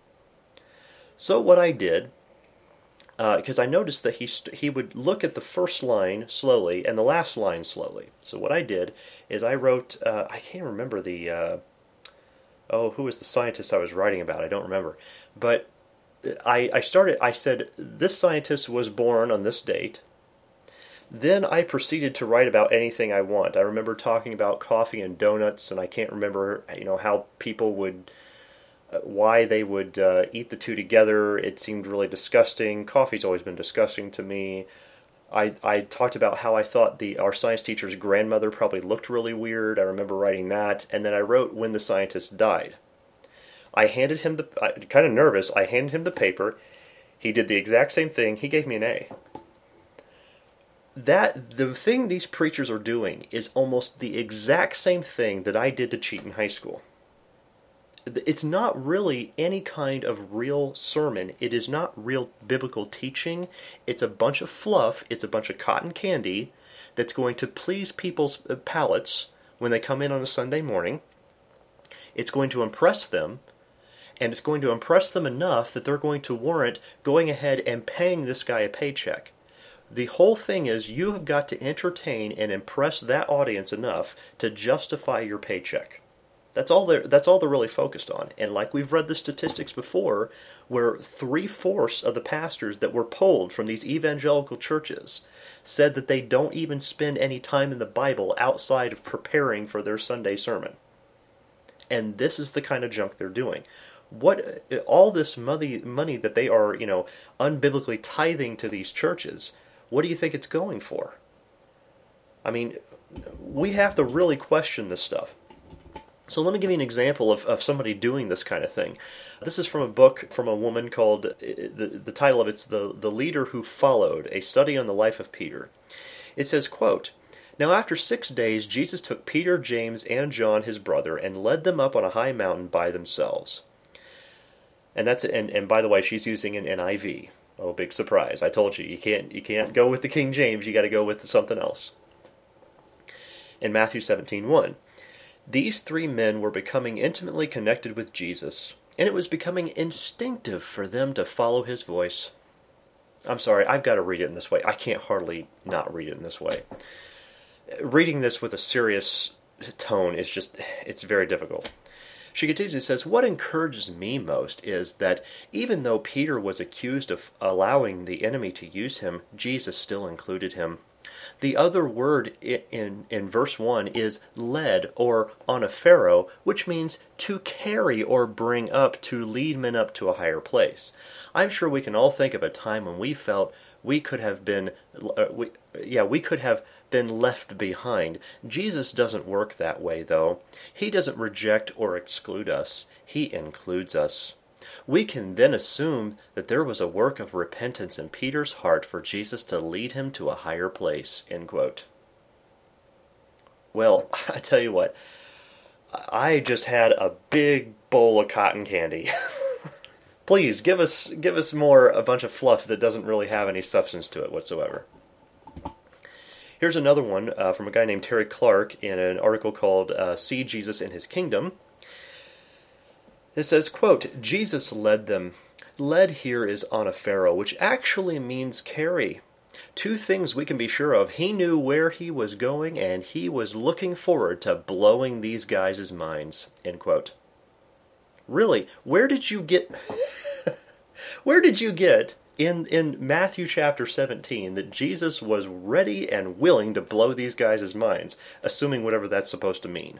So what I did, because uh, I noticed that he st- he would look at the first line slowly and the last line slowly. So what I did is I wrote, uh, I can't remember the, uh, oh, who was the scientist I was writing about? I don't remember. But I, I started, I said, this scientist was born on this date. Then I proceeded to write about anything I want. I remember talking about coffee and donuts, and I can't remember, you know, how people would... why they would uh, eat the two together. It seemed really disgusting. Coffee's always been disgusting to me. I I talked about how I thought the our science teacher's grandmother probably looked really weird. I remember writing that. And then I wrote when the scientist died. I handed him the... I, kind of nervous, I handed him the paper. He did the exact same thing. He gave me an A. That, the thing these preachers are doing is almost the exact same thing that I did to cheat in high school. It's not really any kind of real sermon. It is not real biblical teaching. It's a bunch of fluff. It's a bunch of cotton candy that's going to please people's palates when they come in on a Sunday morning. It's going to impress them, and it's going to impress them enough that they're going to warrant going ahead and paying this guy a paycheck. The whole thing is you have got to entertain and impress that audience enough to justify your paycheck. That's all they're, that's all they're really focused on. And like we've read the statistics before, where three-fourths of the pastors that were polled from these evangelical churches said that they don't even spend any time in the Bible outside of preparing for their Sunday sermon. And this is the kind of junk they're doing. What all this money money that they are, you know, unbiblically tithing to these churches, what do you think it's going for? I mean, we have to really question this stuff. So let me give you an example of, of somebody doing this kind of thing. This is from a book from a woman called, the, the title of it's the, the Leader Who Followed, A Study on the Life of Peter. It says, quote, "Now after six days Jesus took Peter, James, and John his brother, and led them up on a high mountain by themselves." And that's and, and by the way, she's using an N I V. Oh, big surprise. I told you, you can't you can't go with the King James, you got to go with something else. In Matthew seventeen one, these three men were becoming intimately connected with Jesus, and it was becoming instinctive for them to follow his voice. I'm sorry, I've got to read it in this way. I can't hardly not read it in this way. Reading this with a serious tone is just, it's very difficult. She continues and says, what encourages me most is that even though Peter was accused of allowing the enemy to use him, Jesus still included him. The other word in, in, in verse one is led, or anaphero, which means to carry or bring up, to lead men up to a higher place. I'm sure we can all think of a time when we felt we could have been, uh, we, yeah, we could have been left behind. Jesus doesn't work that way, though. He doesn't reject or exclude us. He includes us. We can then assume that there was a work of repentance in Peter's heart for Jesus to lead him to a higher place, end quote. Well, I tell you what, I just had a big bowl of cotton candy. Please, give us give us more, a bunch of fluff that doesn't really have any substance to it whatsoever. Here's another one uh, from a guy named Terry Clark in an article called uh, See Jesus in His Kingdom. It says, quote, Jesus led them. Led here is anaphero, which actually means carry. Two things we can be sure of. He knew where he was going, and he was looking forward to blowing these guys' minds, end quote. Really, where did you get... where did you get... In in Matthew chapter seventeen, that Jesus was ready and willing to blow these guys' minds, assuming whatever that's supposed to mean.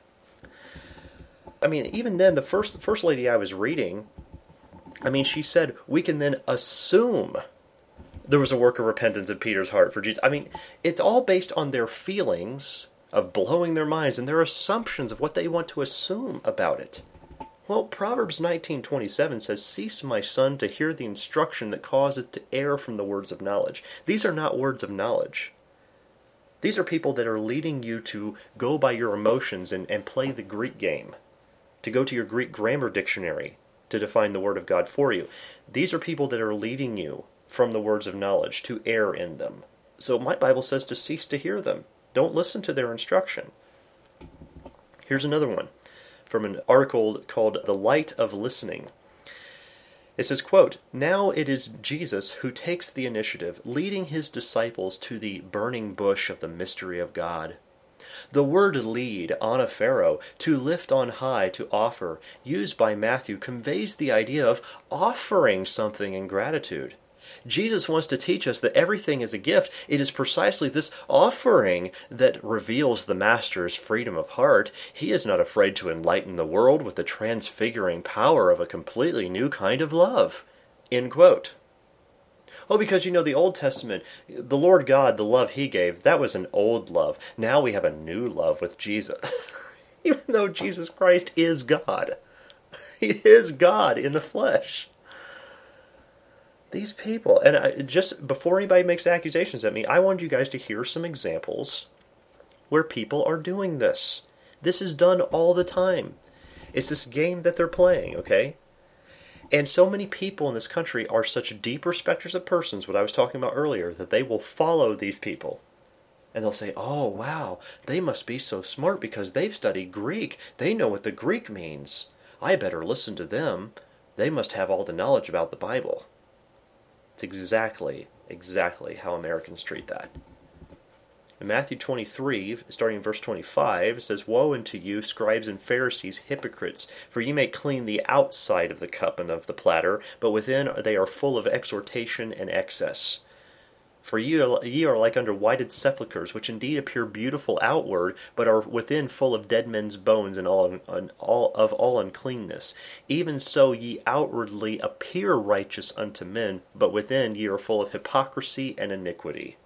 I mean, even then, the first first lady I was reading, I mean, she said, we can then assume there was a work of repentance in Peter's heart for Jesus. I mean, it's all based on their feelings of blowing their minds and their assumptions of what they want to assume about it. Well, Proverbs nineteen twenty-seven says, cease, my son, to hear the instruction that causeth to err from the words of knowledge. These are not words of knowledge. These are people that are leading you to go by your emotions and, and play the Greek game, to go to your Greek grammar dictionary to define the word of God for you. These are people that are leading you from the words of knowledge to err in them. So my Bible says to cease to hear them. Don't listen to their instruction. Here's another one from an article called The Light of Listening. It says, quote, now it is Jesus who takes the initiative, leading his disciples to the burning bush of the mystery of God. The word lead, anaphero, to lift on high, to offer, used by Matthew, conveys the idea of offering something in gratitude. Jesus wants to teach us that everything is a gift. It is precisely this offering that reveals the Master's freedom of heart. He is not afraid to enlighten the world with the transfiguring power of a completely new kind of love. End quote. Oh, because you know the Old Testament, the Lord God, the love He gave, that was an old love. Now we have a new love with Jesus. Even though Jesus Christ is God. He is God in the flesh. These people, and I, just before anybody makes accusations at me, I want you guys to hear some examples where people are doing this. This is done all the time. It's this game that they're playing, okay? And so many people in this country are such deep respecters of persons, what I was talking about earlier, that they will follow these people. And they'll say, oh, wow, they must be so smart because they've studied Greek. They know what the Greek means. I better listen to them. They must have all the knowledge about the Bible. It's exactly, exactly how Americans treat that. In Matthew twenty-three, starting in verse twenty-five, it says, woe unto you, scribes and Pharisees, hypocrites, for ye may clean the outside of the cup and of the platter, but within they are full of exhortation and excess. For ye are, ye are like unto whited sepulchres, which indeed appear beautiful outward, but are within full of dead men's bones and all, and all of all uncleanness. Even so ye outwardly appear righteous unto men, but within ye are full of hypocrisy and iniquity.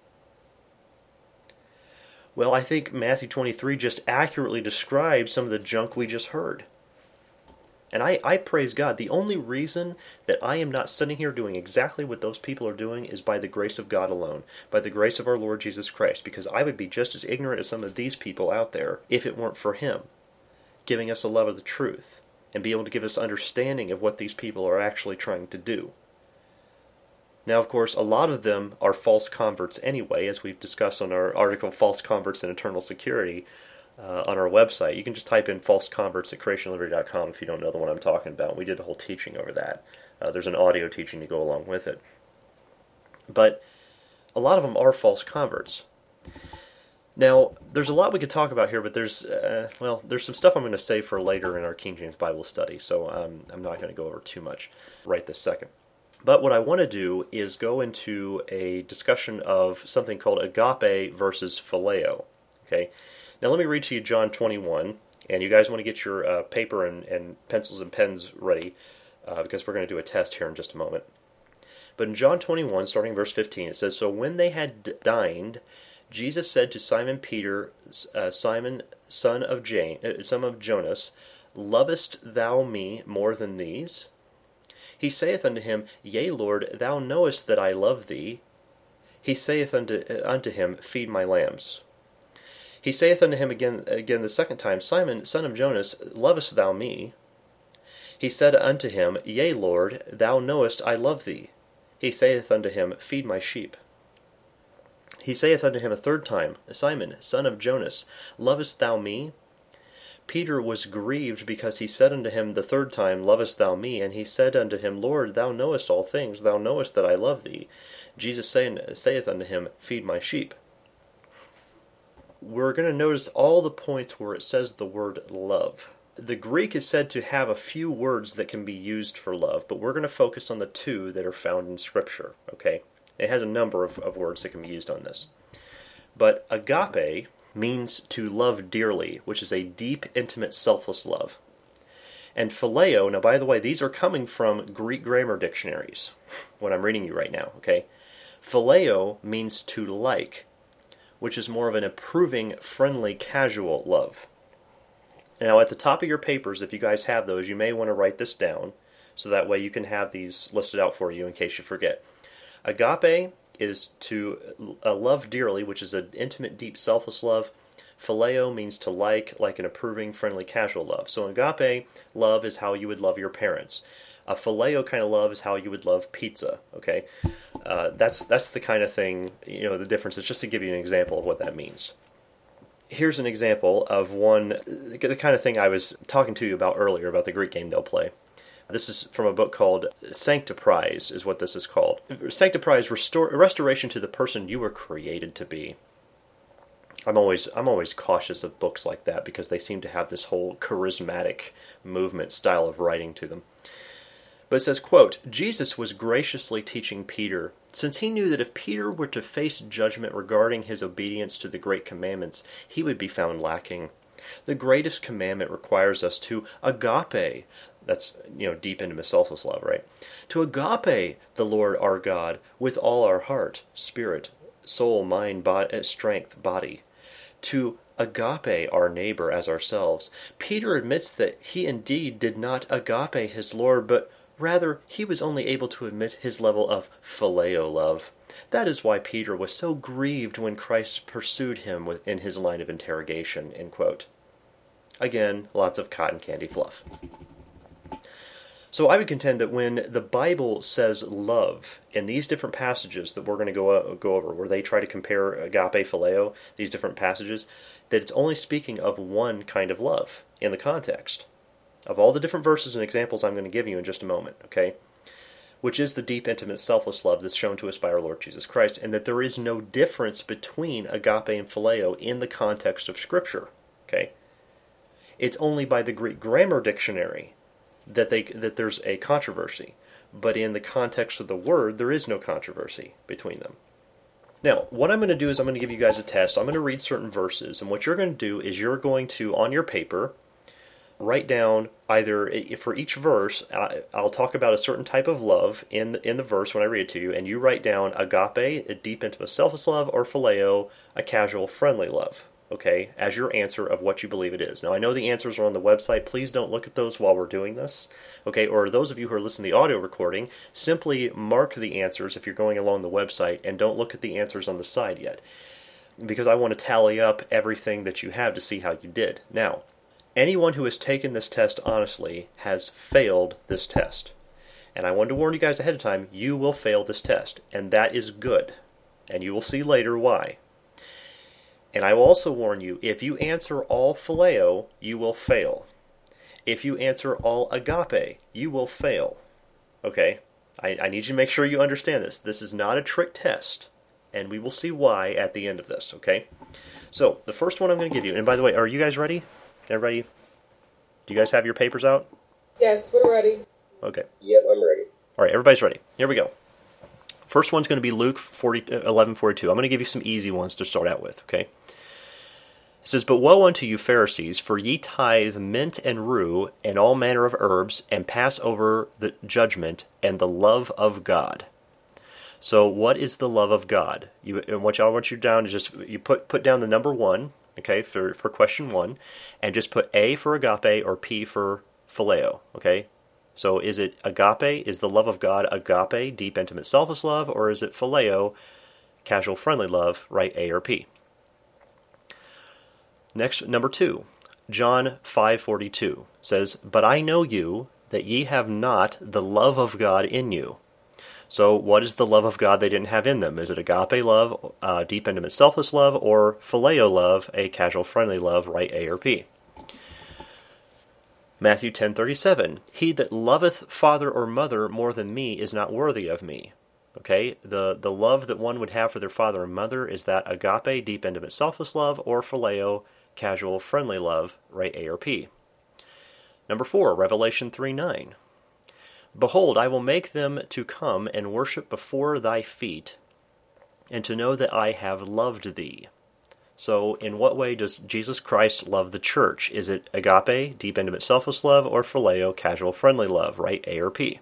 Well, I think Matthew twenty-three just accurately describes some of the junk we just heard. And I, I praise God. The only reason that I am not sitting here doing exactly what those people are doing is by the grace of God alone, by the grace of our Lord Jesus Christ, because I would be just as ignorant as some of these people out there if it weren't for Him, giving us a love of the truth, and be able to give us understanding of what these people are actually trying to do. Now, of course, a lot of them are false converts anyway, as we've discussed on our article, False Converts and Eternal Security, uh, on our website. You can just type in false converts at creation liberty dot com if you don't know the one I'm talking about. We did a whole teaching over that. Uh, there's an audio teaching to go along with it. But a lot of them are false converts. Now, there's a lot we could talk about here, but there's, uh, well, there's some stuff I'm going to save for later in our King James Bible study, so um, I'm not going to go over too much right this second. But what I want to do is go into a discussion of something called agape versus phileo. Okay, now let me read to you John twenty-one, and you guys want to get your uh, paper and, and pencils and pens ready, uh, because we're going to do a test here in just a moment. But in John twenty-one, starting verse fifteen, it says, "So when they had dined, Jesus said to Simon Peter, uh, Simon, son of Jane, uh, son of Jonas, lovest thou me more than these? He saith unto him, Yea, Lord, thou knowest that I love thee. He saith unto, unto him, Feed my lambs. He saith unto him again, again the second time, Simon, son of Jonas, lovest thou me? He said unto him, Yea, Lord, thou knowest I love thee. He saith unto him, Feed my sheep. He saith unto him a third time, Simon, son of Jonas, lovest thou me? Peter was grieved because he said unto him the third time, Lovest thou me? And he said unto him, Lord, thou knowest all things, thou knowest that I love thee. Jesus saying, saith unto him, Feed my sheep. We're going to notice all the points where it says the word love. The Greek is said to have a few words that can be used for love, but we're going to focus on the two that are found in Scripture, okay? It has a number of, of words that can be used on this. But agape means to love dearly, which is a deep, intimate, selfless love. And phileo, now by the way, these are coming from Greek grammar dictionaries, what I'm reading you right now, okay? Phileo means to like, which is more of an approving, friendly, casual love. Now at the top of your papers, if you guys have those, you may want to write this down, so that way you can have these listed out for you in case you forget. Agape is to uh, love dearly, which is an intimate, deep, selfless love. Phileo means to like, like an approving, friendly, casual love. So agape love is how you would love your parents. A phileo kind of love is how you would love pizza, okay? Uh, that's that's the kind of thing, you know, the difference is just to give you an example of what that means. Here's an example of one, the kind of thing I was talking to you about earlier, about the Greek game they'll play. This is from a book called Sanctiprise, is what this is called. Sanctiprise, restore, restoration to the person you were created to be. I'm always I'm always cautious of books like that because they seem to have this whole charismatic movement style of writing to them. But it says, quote, Jesus was graciously teaching Peter, since he knew that if Peter were to face judgment regarding his obedience to the great commandments, he would be found lacking. The greatest commandment requires us to agape. That's, you know, deep into selfless love, right? To agape the Lord our God with all our heart, spirit, soul, mind, body, strength, body. To agape our neighbor as ourselves. Peter admits that he indeed did not agape his Lord, but rather he was only able to admit his level of phileo love. That is why Peter was so grieved when Christ pursued him in his line of interrogation, end quote. Again, lots of cotton candy fluff. So I would contend that when the Bible says love in these different passages that we're going to go uh, go over, where they try to compare agape, phileo, these different passages, that it's only speaking of one kind of love in the context of all the different verses and examples I'm going to give you in just a moment, okay? Which is the deep, intimate, selfless love that's shown to us by our Lord Jesus Christ, and that there is no difference between agape and phileo in the context of Scripture, okay? It's only by the Greek grammar dictionary that they that there's a controversy, but in the context of the word, there is no controversy between them. Now, what I'm going to do is I'm going to give you guys a test. I'm going to read certain verses, and what you're going to do is you're going to, on your paper, write down either, for each verse, I'll talk about a certain type of love in the, in the verse when I read it to you, and you write down agape, a deep, intimate, selfless love, or phileo, a casual, friendly love, okay, as your answer of what you believe it is. Now, I know the answers are on the website. Please don't look at those while we're doing this, okay, or those of you who are listening to the audio recording, simply mark the answers if you're going along the website, and don't look at the answers on the side yet, because I want to tally up everything that you have to see how you did. Now, Anyone who has taken this test honestly has failed this test. And I wanted to warn you guys ahead of time, you will fail this test, and that is good. And you will see later why. And I will also warn you, if you answer all phileo, you will fail. If you answer all agape, you will fail. Okay? I, I need you to make sure you understand this. This is not a trick test, and we will see why at the end of this, okay? So, the first one I'm going to give you, and by the way, are you guys ready? Everybody? Do you guys have your papers out? Yes, we're ready. Okay. Yep, I'm ready. All right, everybody's ready. Here we go. First one's going to be Luke eleven forty-two. I'm going to give you some easy ones to start out with, okay? It says, "But woe unto you, Pharisees, for ye tithe mint and rue, and all manner of herbs, and pass over the judgment and the love of God." So, what is the love of God? You, and what I want you down is just you put put down the number one, okay, for for question one, and just put A for agape or P for phileo, okay? So, is it agape? Is the love of God agape, deep, intimate, selfless love, or is it phileo, casual, friendly love? Write A or P. Next, number two, John five forty-two says, "But I know you, that ye have not the love of God in you." So, what is the love of God they didn't have in them? Is it agape love, uh, deep, intimate, selfless love, or phileo love, a casual, friendly love? Write A or P. Matthew ten thirty-seven, "He that loveth father or mother more than me is not worthy of me." Okay, the, the love that one would have for their father and mother, is that agape, deep, intimate, selfless love, or phileo, casual, friendly love? Write A or P. Number four, Revelation three nine. "Behold, I will make them to come and worship before thy feet, and to know that I have loved thee." So, in what way does Jesus Christ love the church? Is it agape, deep, intimate, selfless love, or phileo, casual, friendly love? Write A or P.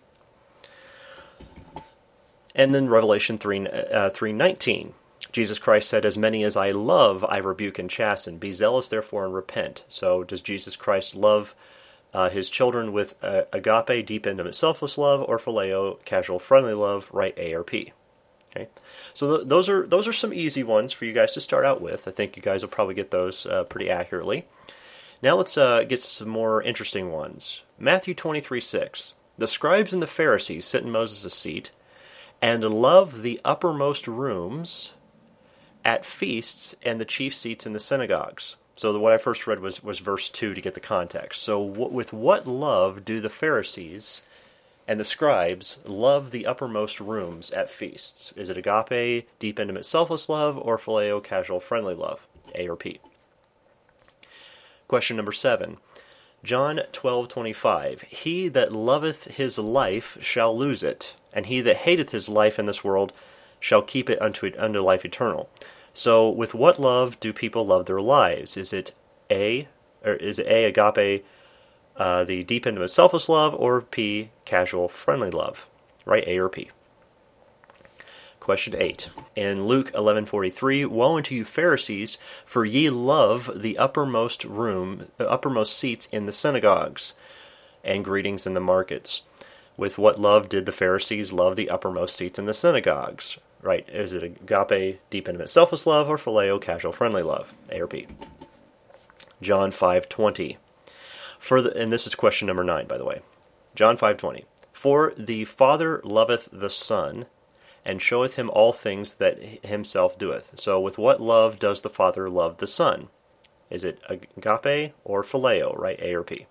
And then Revelation three nineteen. Jesus Christ said, "As many as I love, I rebuke and chasten. Be zealous, therefore, and repent." So, does Jesus Christ love uh, his children with uh, agape, deep, intimate, selfless love, or phileo, casual, friendly love? Write A or P. Okay, so th- those are those are some easy ones for you guys to start out with. I think you guys will probably get those uh, pretty accurately. Now let's uh, get some more interesting ones. Matthew twenty-three six. "The scribes and the Pharisees sit in Moses' seat, and love the uppermost rooms at feasts and the chief seats in the synagogues." So the, what I first read was, was verse two to get the context. So w- with what love do the Pharisees and the scribes love the uppermost rooms at feasts? Is it agape, deep, intimate, selfless love, or phileo, casual, friendly love? A or P. Question number seven. John twelve twenty-five. "He that loveth his life shall lose it, and he that hateth his life in this world shall keep it unto, unto life eternal." So, with what love do people love their lives? Is it A, or is it A, agape, uh, the deep, intimate, selfless love, or P, casual, friendly love? Right, A or P. Question eight. In Luke eleven forty-three, "Woe unto you, Pharisees, for ye love the uppermost room, uh, uppermost seats in the synagogues, and greetings in the markets." With what love did the Pharisees love the uppermost seats in the synagogues? Right, is it agape, deep, intimate, selfless love, or phileo, casual, friendly love? A or P. John five twenty. For the, and this is question number nine, by the way. John five twenty. "For the Father loveth the Son, and showeth him all things that himself doeth." So with what love does the Father love the Son? Is it agape or phileo? Right, A or P.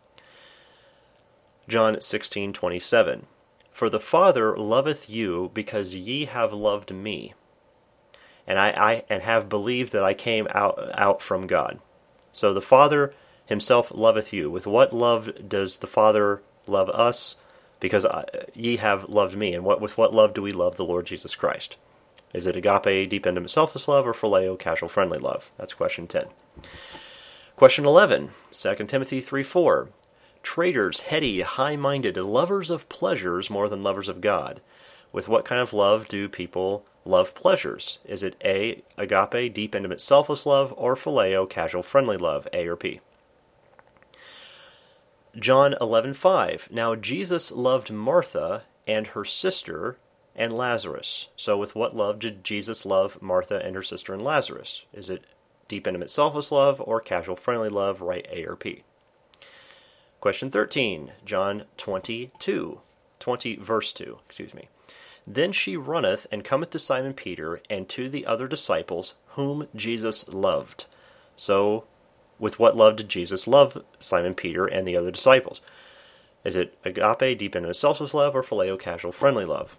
John sixteen twenty-seven. "For the Father loveth you, because ye have loved me, and I, I and have believed that I came out out from God." So the Father himself loveth you. With what love does the Father love us? Because I, ye have loved me. And what with what love do we love the Lord Jesus Christ? Is it agape, deep, intimate, selfless love, or phileo, casual, friendly love? That's question ten. Question eleven, Second Timothy three four. "Traitors, heady, high-minded, lovers of pleasures more than lovers of God." With what kind of love do people love pleasures? Is it A, agape, deep, intimate, selfless love, or phileo, casual, friendly love? A or P. John eleven five. "Now Jesus loved Martha and her sister and Lazarus." So with what love did Jesus love Martha and her sister and Lazarus? Is it deep, intimate, selfless love, or casual, friendly love? Write A or P. Question thirteen, John twenty-two, twenty, verse two, excuse me. Then she runneth and cometh to Simon Peter and to the other disciples whom Jesus loved. So, with what love did Jesus love Simon Peter and the other disciples? Is it agape, deep, intimate, selfless love, or phileo, casual, friendly love?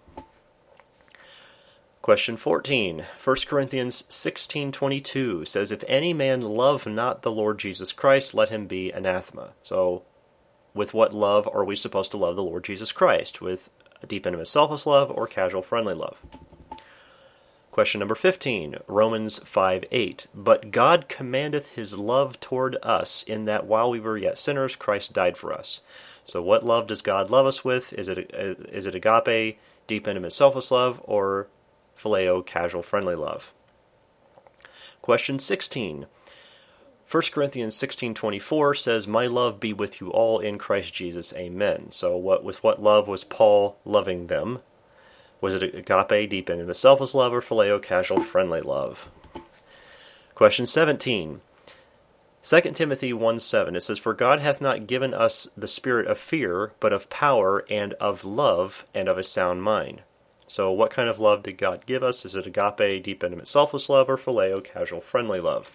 Question fourteen, First Corinthians sixteen twenty-two says, if any man love not the Lord Jesus Christ, let him be anathema. So, with what love are we supposed to love the Lord Jesus Christ? With a deep, intimate, selfless love, or casual, friendly love? Question number fifteen, Romans five eight. But God commandeth his love toward us, in that while we were yet sinners, Christ died for us. So what love does God love us with? Is it is it agape, deep, intimate, selfless love, or phileo, casual, friendly love? Question sixteen. First Corinthians sixteen twenty-four says, my love be with you all in Christ Jesus. Amen. So what with what love was Paul loving them? Was it agape, deep, intimate, selfless love, or phileo, casual, friendly love? Question seventeen. Second Timothy one seven, it says, for God hath not given us the spirit of fear, but of power, and of love, and of a sound mind. So what kind of love did God give us? Is it agape, deep, intimate, selfless love, or phileo, casual, friendly love?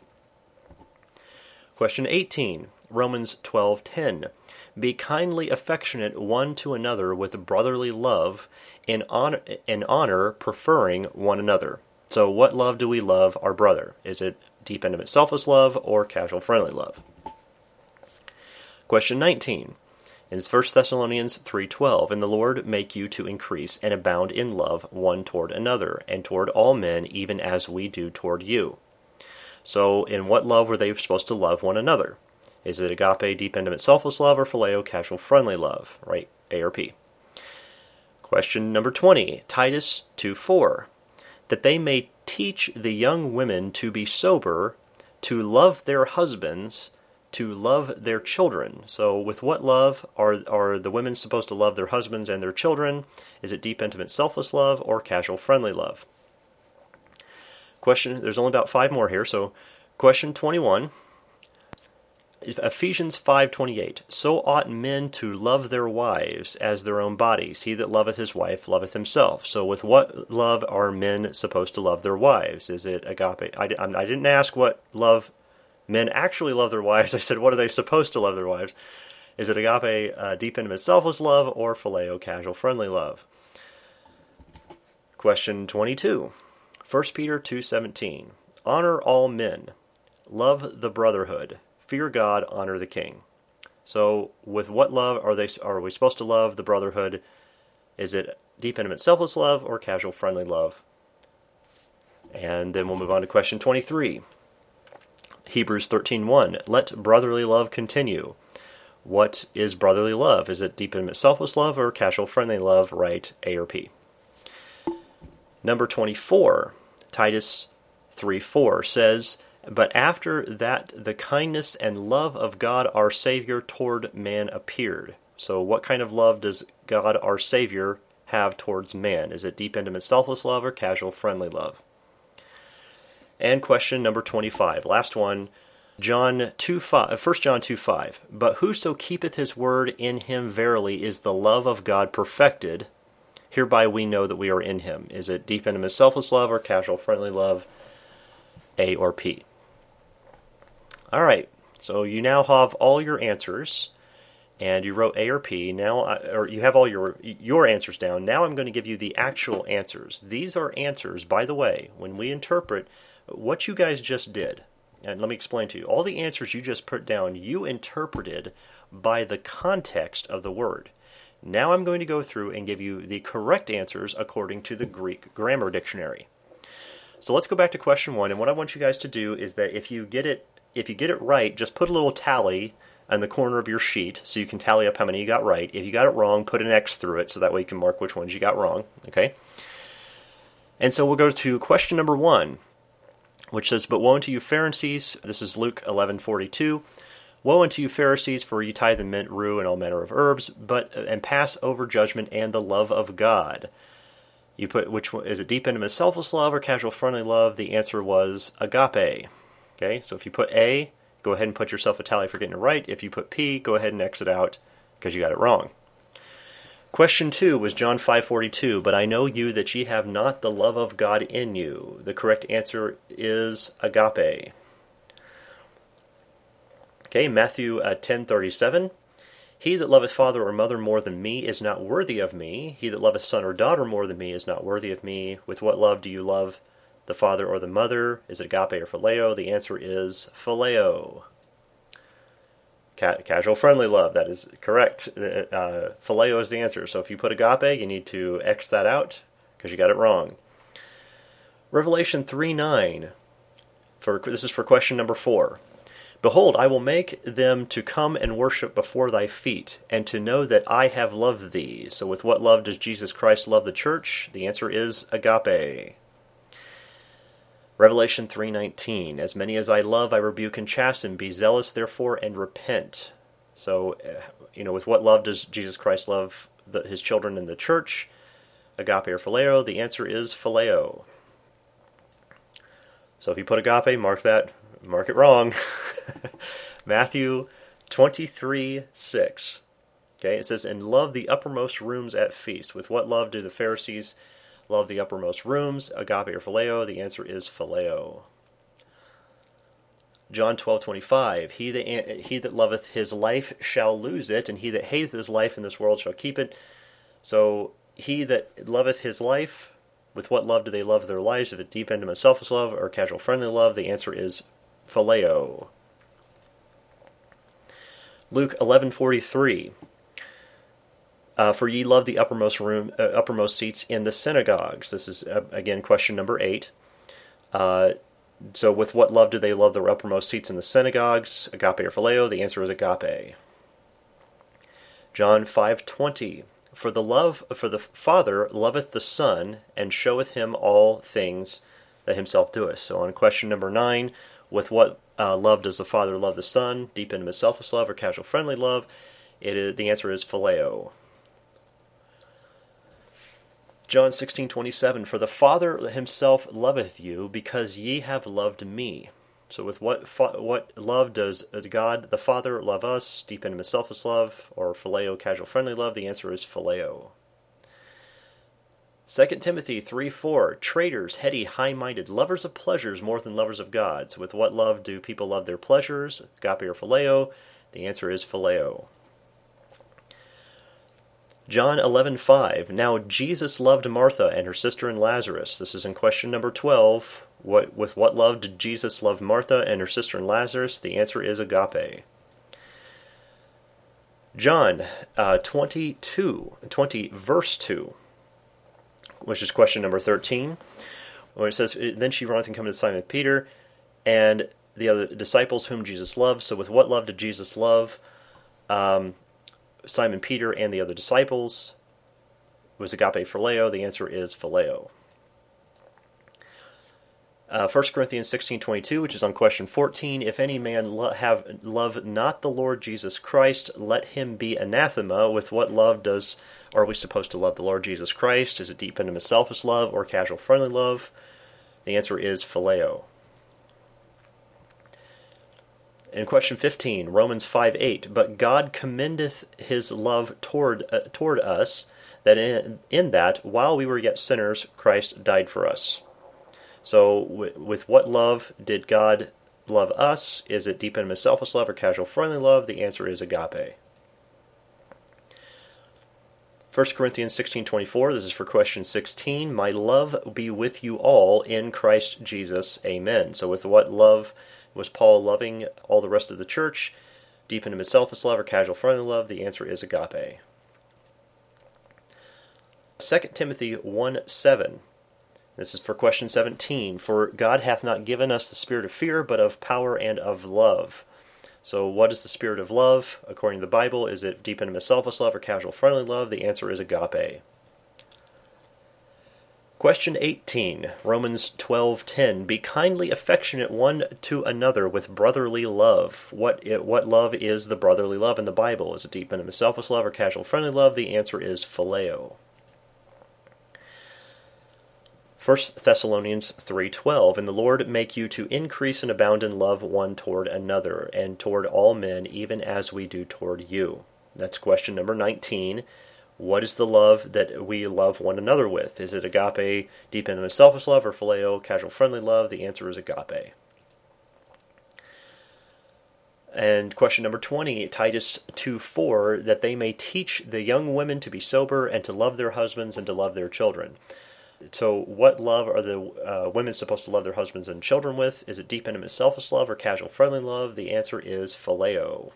Question eighteen, Romans twelve ten. Be kindly affectionate one to another with brotherly love, in honor, in honor preferring one another. So what love do we love our brother? Is it deep, intimate, selfless love, or casual, friendly love? Question nineteen. In First Thessalonians three twelve, and the Lord make you to increase and abound in love one toward another, and toward all men, even as we do toward you. So, in what love were they supposed to love one another? Is it agape, deep, intimate, selfless love, or phileo, casual, friendly love? Right, A or P. Question number twenty, Titus two four. That they may teach the young women to be sober, to love their husbands, to love their children. So, with what love are are the women supposed to love their husbands and their children? Is it deep, intimate, selfless love, or casual, friendly love? Question, there's only about five more here, so question twenty-one, Ephesians five twenty-eight. So ought men to love their wives as their own bodies. He that loveth his wife loveth himself. So with what love are men supposed to love their wives? Is it agape? I, I didn't ask what love men actually love their wives. I said, what are they supposed to love their wives? Is it agape, uh, deep, intimate, selfless love, or phileo, casual, friendly love? Question twenty-two. First Peter two seventeen. Honor all men. Love the brotherhood. Fear God, honor the king. So, with what love are they? Are we supposed to love the brotherhood? Is it deep, intimate, selfless love, or casual, friendly love? And then we'll move on to question twenty-three. Hebrews thirteen one. Let brotherly love continue. What is brotherly love? Is it deep, intimate, selfless love, or casual, friendly love? Write A or P. Number twenty-four, Titus three four says, but after that the kindness and love of God our Savior toward man appeared. So what kind of love does God our Savior have towards man? Is it deep, intimate, selfless love, or casual, friendly love? And question number twenty-five, last one, John two five, First John two five. But whoso keepeth his word, in him verily is the love of God perfected. Hereby we know that we are in him. Is it deep, intimate, selfless love, or casual, friendly love? A or P. All right, so you now have all your answers, and you wrote A or P. Now, or you have all your your answers down. Now I'm going to give you the actual answers. These are answers, by the way, when we interpret what you guys just did. And let me explain to you. All the answers you just put down, you interpreted by the context of the word. Now I'm going to go through and give you the correct answers according to the Greek Grammar Dictionary. So let's go back to question one, and what I want you guys to do is that if you get it if you get it right, just put a little tally on the corner of your sheet so you can tally up how many you got right. If you got it wrong, put an X through it so that way you can mark which ones you got wrong, okay? And so we'll go to question number one, which says, but woe unto you Pharisees, this is Luke eleven forty-two, woe unto you Pharisees, for ye tithe and mint, rue, and all manner of herbs, but and pass over judgment and the love of God. You put, which one, is it deep, intimate, selfless love, or casual, friendly love? The answer was agape. Okay, so if you put A, go ahead and put yourself a tally for getting it right. If you put P, go ahead and exit out because you got it wrong. Question two was John five forty-two, but I know you that ye have not the love of God in you. The correct answer is agape. Okay, Matthew uh, ten thirty-seven. He that loveth father or mother more than me is not worthy of me. He that loveth son or daughter more than me is not worthy of me. With what love do you love the father or the mother? Is it agape or phileo? The answer is phileo. Ca- casual friendly love, that is correct. Uh, phileo is the answer. So if you put agape, you need to X that out because you got it wrong. Revelation three nine. For, this is for question number four. Behold, I will make them to come and worship before thy feet, and to know that I have loved thee. So with what love does Jesus Christ love the church? The answer is agape. Revelation three nineteen. As many as I love, I rebuke and chasten. Be zealous, therefore, and repent. So, you know, with what love does Jesus Christ love the, his children in the church? Agape or phileo? The answer is phileo. So if you put agape, mark that, mark it wrong. Matthew twenty-three six. Okay, it says, and love the uppermost rooms at feasts. With what love do the Pharisees love the uppermost rooms? Agape or phileo? The answer is phileo. John twelve twenty-five. He that, he that loveth his life shall lose it, and he that hateth his life in this world shall keep it. So he that loveth his life, with what love do they love their lives? If it deep intimate selfless love or casual friendly love, the answer is phileo. Luke eleven forty-three. Uh, for ye love the uppermost room, uh, uppermost seats in the synagogues. This is uh, again question number eight. Uh, so, with what love do they love the uppermost seats in the synagogues? Agape or phileo? The answer is agape. John five twenty. For the love for the Father loveth the Son, and showeth him all things that himself doeth. So, on question number nine, with what uh, love does the Father love the Son? Deep intimate selfless love or casual friendly love? It is, the answer is phileo. John sixteen twenty-seven. For the Father himself loveth you, because ye have loved me. So with what fa- what love does God the Father love us? Deep intimate selfless love or phileo, casual friendly love? The answer is phileo. Second Timothy three four. Traitors, heady, high-minded, lovers of pleasures more than lovers of God. So with what love do people love their pleasures? Agape or phileo? The answer is phileo. John eleven five. Now Jesus loved Martha and her sister and Lazarus. This is in question number twelve. What, with what love did Jesus love Martha and her sister and Lazarus? The answer is agape. John uh, twenty-two, twenty, verse two, which is question number thirteen, where it says, Then she runneth and cometh to Simon Peter and the other disciples whom Jesus loved. So with what love did Jesus love Um... Simon Peter and the other disciples? Was agape phileo? The answer is phileo. Uh, First Corinthians sixteen twenty-two, which is on question fourteen. If any man lo- have love not the Lord Jesus Christ, let him be anathema. With what love does are we supposed to love the Lord Jesus Christ? Is it deep intimate selfish love or casual friendly love? The answer is phileo. In question fifteen, Romans five eight, but God commendeth his love toward uh, toward us, that in, in that, while we were yet sinners, Christ died for us. So, w- with what love did God love us? Is it deep intimate selfless love or casual friendly love? The answer is agape. First Corinthians sixteen twenty-four, this is for question sixteen, my love be with you all in Christ Jesus. Amen. So, with what love was Paul loving all the rest of the church? Deep intimate selfless love or casual friendly love? The answer is agape. Second Timothy one seven. This is for question seventeen. For God hath not given us the spirit of fear, but of power and of love. So what is the spirit of love? According to the Bible, is it deep intimate selfless love or casual friendly love? The answer is agape. Question eighteen, Romans twelve ten. Be kindly affectionate one to another with brotherly love. What it, what love is the brotherly love in the Bible? Is it deep intimate selfless love or casual friendly love? The answer is phileo. First Thessalonians three twelve, and the Lord make you to increase and abound in love one toward another, and toward all men, even as we do toward you. That's question number nineteen. What is the love that we love one another with? Is it agape, deep intimate selfless love, or phileo, casual friendly love? The answer is agape. And question number twenty, Titus two four, that they may teach the young women to be sober and to love their husbands and to love their children. So what love are the uh, women supposed to love their husbands and children with? Is it deep, intimate, selfless love or casual, friendly love? The answer is phileo.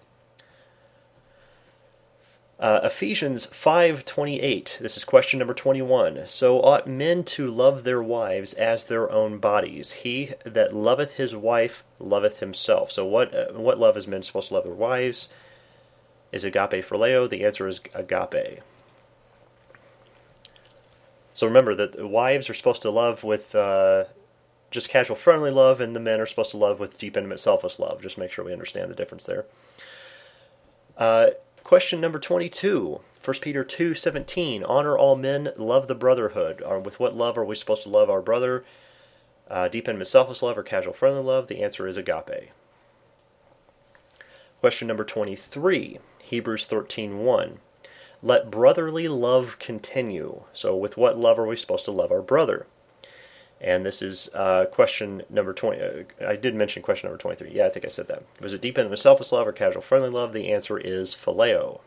Uh, Ephesians five twenty-eight. This is question number twenty-one. So ought men to love their wives as their own bodies. He that loveth his wife loveth himself. So what uh, what love is men supposed to love their wives? Is agape phileo? The answer is agape. So remember that the wives are supposed to love with uh, just casual, friendly love, and the men are supposed to love with deep, intimate, selfless love. Just make sure we understand the difference there. Uh, question number twenty-two, First Peter two seventeen. Honor all men, love the brotherhood. Or with what love are we supposed to love our brother? Uh, deep, intimate, selfless love or casual, friendly love? The answer is agape. Question number twenty-three, Hebrews thirteen one. Let brotherly love continue. So with what love are we supposed to love our brother? And this is uh, question number twenty. Uh, I did mention question number twenty-three. Yeah, I think I said that. Was it deep, intimate, selfless love or casual, friendly love? The answer is phileo.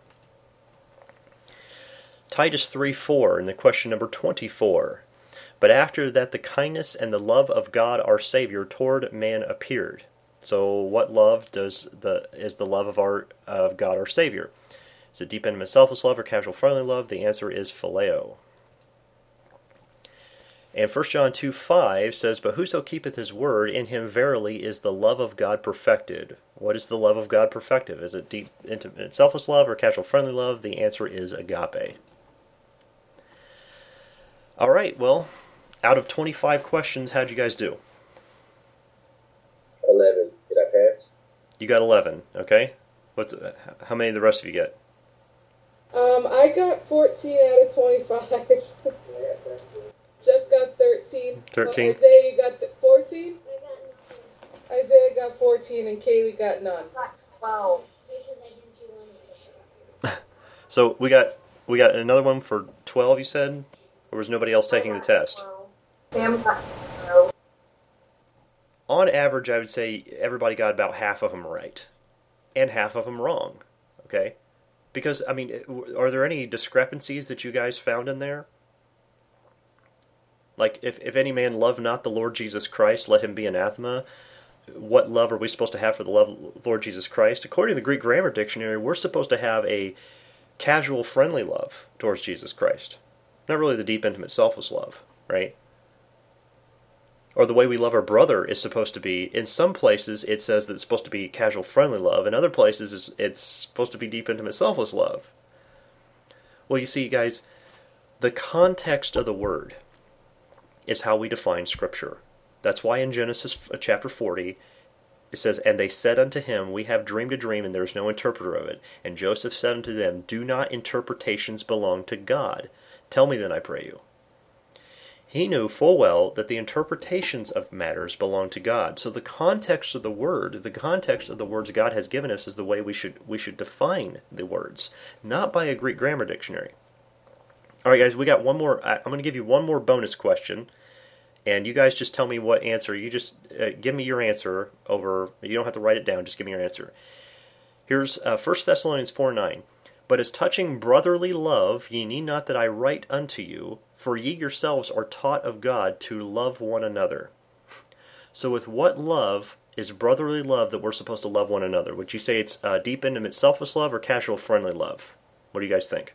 Titus three four, and the question number twenty-four. But after that the kindness and the love of God our Savior toward man appeared. So what love does the is the love of our of God our Savior? Is it deep, intimate, selfless love or casual, friendly love? The answer is phileo. And First John two five says, But whoso keepeth his word, in him verily is the love of God perfected. What is the love of God perfected? Is it deep, intimate, selfless love or casual, friendly love? The answer is agape. All right, well, out of twenty-five questions, how'd you guys do? eleven. Did I pass? You got eleven, okay. What's how many did the rest of you get? Um, I got fourteen out of twenty-five. Jeff got thirteen. thirteen. Uh, Isaiah, you got th- fourteen? I got nine. Isaiah got fourteen and Kaylee got none. Wow. So we got we got another one for twelve, you said? Or was nobody else taking the test? Sam got twelve. On average, I would say everybody got about half of them right. And half of them wrong. Okay? Because, I mean, are there any discrepancies that you guys found in there? Like, if, if any man love not the Lord Jesus Christ, let him be anathema. What love are we supposed to have for the Lord Jesus Christ? According to the Greek Grammar Dictionary, we're supposed to have a casual, friendly love towards Jesus Christ. Not really the deep, intimate, selfless love, right? Or the way we love our brother is supposed to be, in some places it says that it's supposed to be casual, friendly love. In other places it's, it's supposed to be deep, intimate, selfless love. Well, you see, guys, the context of the word is how we define Scripture. That's why in Genesis chapter forty, it says, And they said unto him, We have dreamed a dream, and there is no interpreter of it. And Joseph said unto them, Do not interpretations belong to God? Tell me then, I pray you. He knew full well that the interpretations of matters belong to God. So the context of the word, the context of the words God has given us is the way we should we should define the words, not by a Greek grammar dictionary. All right, guys, we got one more. I'm going to give you one more bonus question, and you guys just tell me what answer. You just uh, give me your answer over. You don't have to write it down. Just give me your answer. Here's uh, First Thessalonians four nine. But as touching brotherly love, ye need not that I write unto you, for ye yourselves are taught of God to love one another. So with what love is brotherly love that we're supposed to love one another? Would you say it's uh, deep, intimate, selfless love or casual, friendly love? What do you guys think?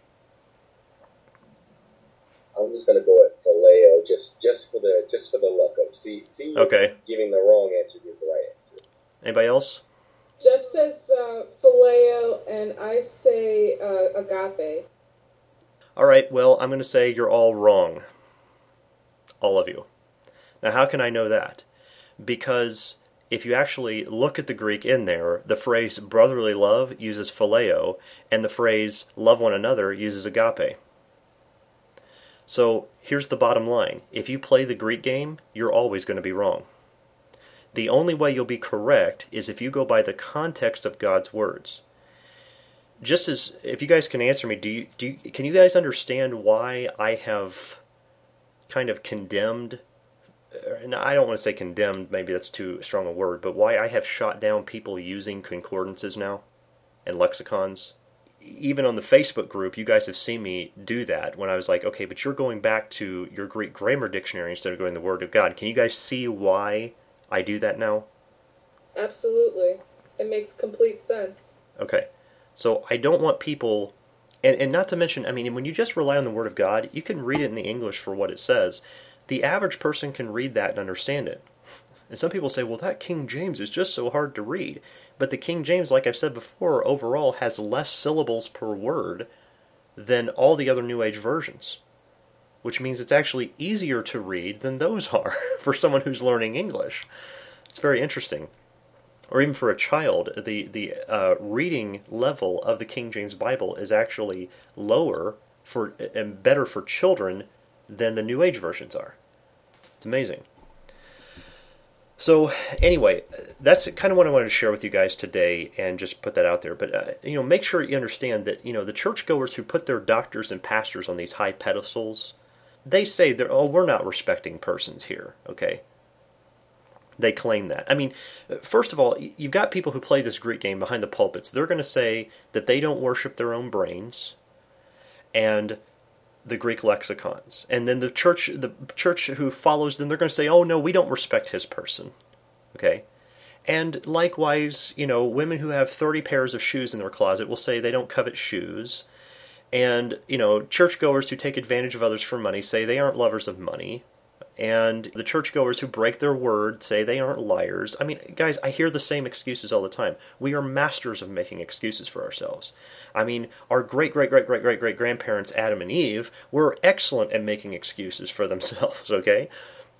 I'm just gonna go at phileo, just just for the just for the luck of see see okay. Giving the wrong answer, give the right answer. Anybody else? Jeff says uh, phileo, and I say uh, agape. All right, well, I'm going to say you're all wrong. All of you. Now, how can I know that? Because if you actually look at the Greek in there, the phrase brotherly love uses phileo, and the phrase love one another uses agape. So here's the bottom line. If you play the Greek game, you're always going to be wrong. The only way you'll be correct is if you go by the context of God's words. Just as, if you guys can answer me, do you, do you, can you guys understand why I have kind of condemned, and I don't want to say condemned, maybe that's too strong a word, but why I have shot down people using concordances now and lexicons? Even on the Facebook group, you guys have seen me do that when I was like, okay, but you're going back to your Greek grammar dictionary instead of going to the Word of God. Can you guys see why I do that now? Absolutely. It makes complete sense. Okay. So I don't want people, and, and not to mention, I mean, when you just rely on the Word of God, you can read it in the English for what it says. The average person can read that and understand it. And some people say, well, that King James is just so hard to read. But the King James, like I've said before, overall has less syllables per word than all the other New Age versions. Which means it's actually easier to read than those are for someone who's learning English. It's very interesting. Or even for a child, the, the uh, reading level of the King James Bible is actually lower for and better for children than the New Age versions are. It's amazing. So anyway, that's kind of what I wanted to share with you guys today, and just put that out there. But uh, you know, make sure you understand that you know the churchgoers who put their doctors and pastors on these high pedestals, they say that oh, we're not respecting persons here. Okay, they claim that. I mean, first of all, you've got people who play this Greek game behind the pulpits. They're going to say that they don't worship their own brains, and the Greek lexicons. And then the church the church who follows them, they're going to say, oh no, we don't respect his person. Okay? And likewise, you know, women who have thirty pairs of shoes in their closet will say they don't covet shoes. And, you know, churchgoers who take advantage of others for money say they aren't lovers of money. And the churchgoers who break their word say they aren't liars. I mean, guys, I hear the same excuses all the time. We are masters of making excuses for ourselves. I mean, our great-great-great-great-great-great-grandparents, Adam and Eve, were excellent at making excuses for themselves, okay?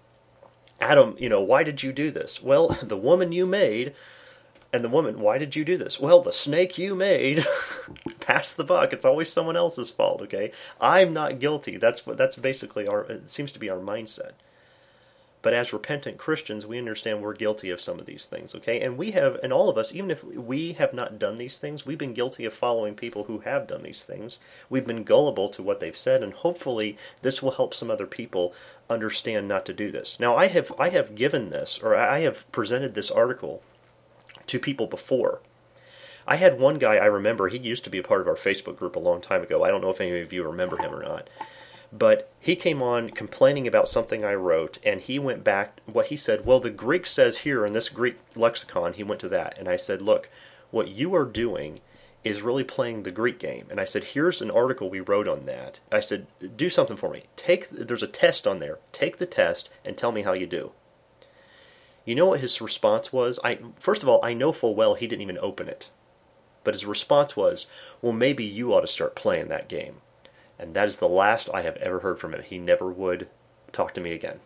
Adam, you know, why did you do this? Well, the woman you made. And the woman, why did you do this? Well, the snake you made. Pass the buck. It's always someone else's fault, okay? I'm not guilty. That's what. That's basically our, it seems to be our mindset. But as repentant Christians, we understand we're guilty of some of these things, okay? And we have, and all of us, even if we have not done these things, we've been guilty of following people who have done these things. We've been gullible to what they've said, and hopefully this will help some other people understand not to do this. Now, I have, I have given this, or I have presented this article to people before. I had one guy I remember, he used to be a part of our Facebook group a long time ago. I don't know if any of you remember him or not. But he came on complaining about something I wrote, and he went back, what he said, well, the Greek says here in this Greek lexicon, he went to that. And I said, look, what you are doing is really playing the Greek game. And I said, here's an article we wrote on that. I said, do something for me. Take, there's a test on there. Take the test and tell me how you do. You know what his response was? I First of all, I know full well he didn't even open it. But his response was, well, maybe you ought to start playing that game. And that is the last I have ever heard from him. He never would talk to me again.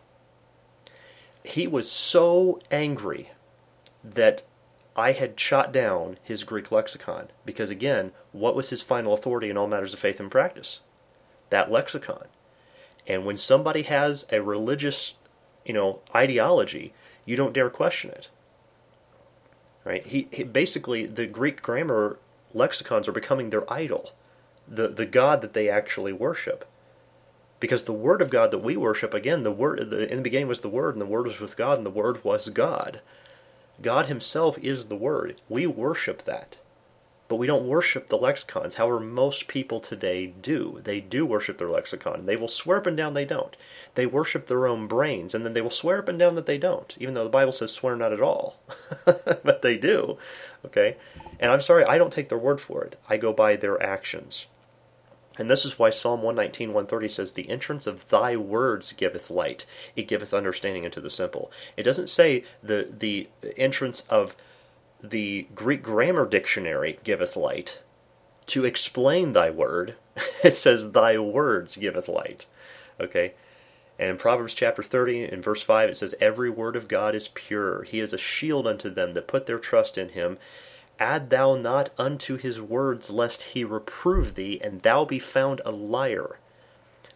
He was so angry that I had shot down his Greek lexicon. Because again, what was his final authority in all matters of faith and practice? That lexicon. And when somebody has a religious, you know, ideology, you don't dare question it. Right? He, he basically, the Greek grammar lexicons are becoming their idol. The the God that they actually worship. Because the Word of God that we worship, again, the word the, in the beginning was the Word, and the Word was with God, and the Word was God. God Himself is the Word. We worship that. But we don't worship the lexicons, however most people today do. They do worship their lexicon. They will swear up and down they don't. They worship their own brains, and then they will swear up and down that they don't, even though the Bible says swear not at all. But they do. Okay? And I'm sorry, I don't take their word for it. I go by their actions. And this is why Psalm one nineteen, one thirty says, the entrance of thy words giveth light. It giveth understanding unto the simple. It doesn't say the, the entrance of the Greek grammar dictionary giveth light. To explain thy word, it says thy words giveth light. Okay? And in Proverbs chapter thirty, in verse five, it says, every word of God is pure. He is a shield unto them that put their trust in Him. Add thou not unto His words, lest He reprove thee, and thou be found a liar.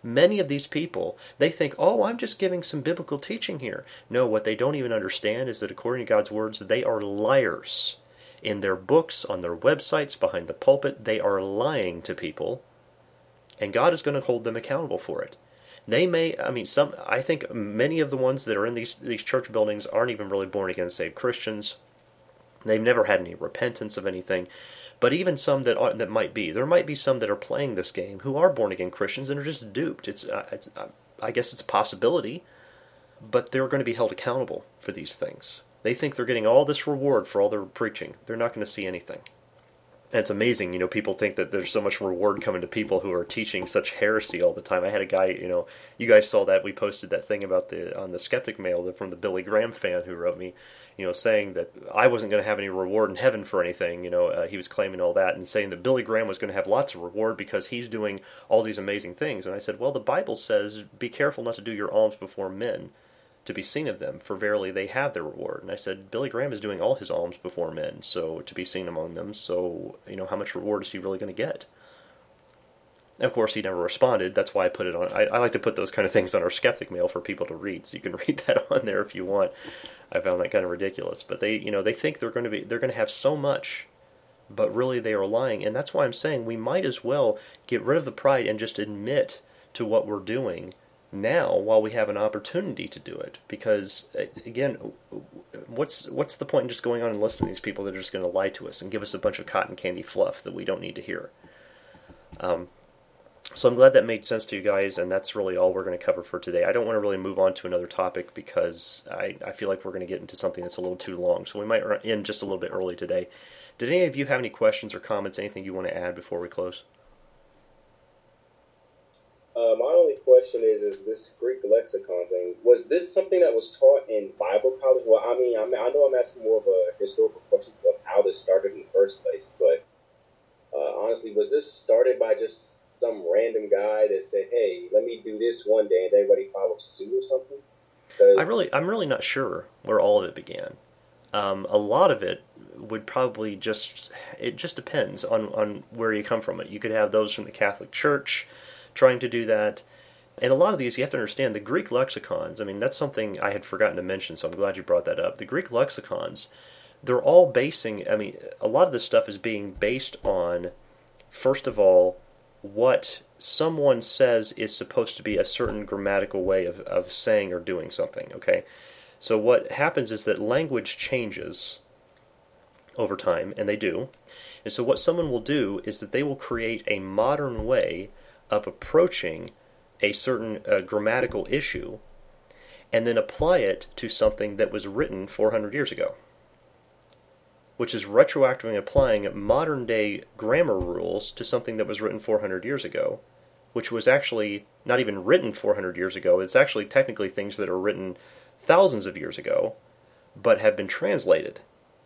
Many of these people, they think, oh, I'm just giving some biblical teaching here. No, what they don't even understand is that according to God's words, they are liars. In their books, on their websites, behind the pulpit, they are lying to people, and God is going to hold them accountable for it. They may, I mean, some. I think many of the ones that are in these these church buildings aren't even really born again saved Christians. They've never had any repentance of anything. But even some that are, that might be, there might be some that are playing this game who are born again Christians and are just duped. It's, uh, it's uh, I guess it's a possibility, but they're going to be held accountable for these things. They think they're getting all this reward for all their preaching. They're not going to see anything. And it's amazing, you know, people think that there's so much reward coming to people who are teaching such heresy all the time. I had a guy, you know, you guys saw that, we posted that thing about the, on the Skeptic Mail from the Billy Graham fan who wrote me, you know, saying that I wasn't going to have any reward in heaven for anything, you know, uh, he was claiming all that, and saying that Billy Graham was going to have lots of reward because he's doing all these amazing things. And I said, well, the Bible says, be careful not to do your alms before men, to be seen of them, for verily they have their reward. And I said, Billy Graham is doing all his alms before men, so to be seen among them, so, you know, how much reward is he really going to get? And of course, he never responded. That's why I put it on. I, I like to put those kind of things on our Skeptic Mail for people to read, so you can read that on there if you want. I found that kind of ridiculous. But they, you know, they think they're going to be, they're going to have so much, but really they are lying. And that's why I'm saying we might as well get rid of the pride and just admit to what we're doing now while we have an opportunity to do it. Because again, what's what's the point in just going on and listening to these people that are just going to lie to us and give us a bunch of cotton candy fluff that we don't need to hear? Um, so I'm glad that made sense to you guys, and that's really all we're going to cover for today. I don't want to really move on to another topic because I, I feel like we're going to get into something that's a little too long, so we might end just a little bit early today. Did any of you have any questions or comments, anything you want to add before we close? Uh, my only question is, is this Greek lexicon thing, was this something that was taught in Bible college? Well, I mean, I, mean, I know I'm asking more of a historical question of how this started in the first place, but uh, honestly, was this started by just some random guy that said, hey, let me do this one day, and everybody followed suit or something? I really, I'm really not sure where all of it began. Um, a lot of it would probably just, it just depends on, on where you come from. It. You could have those from the Catholic Church trying to do that. And a lot of these, you have to understand, the Greek lexicons, I mean, that's something I had forgotten to mention, so I'm glad you brought that up. The Greek lexicons, they're all basing, I mean, a lot of this stuff is being based on, first of all, what someone says is supposed to be a certain grammatical way of, of saying or doing something, okay? So what happens is that language changes over time, and they do. And so what someone will do is that they will create a modern way of approaching a certain uh, grammatical issue and then apply it to something that was written four hundred years ago, which is retroactively applying modern-day grammar rules to something that was written four hundred years ago, which was actually not even written four hundred years ago. It's actually technically things that are written thousands of years ago, but have been translated.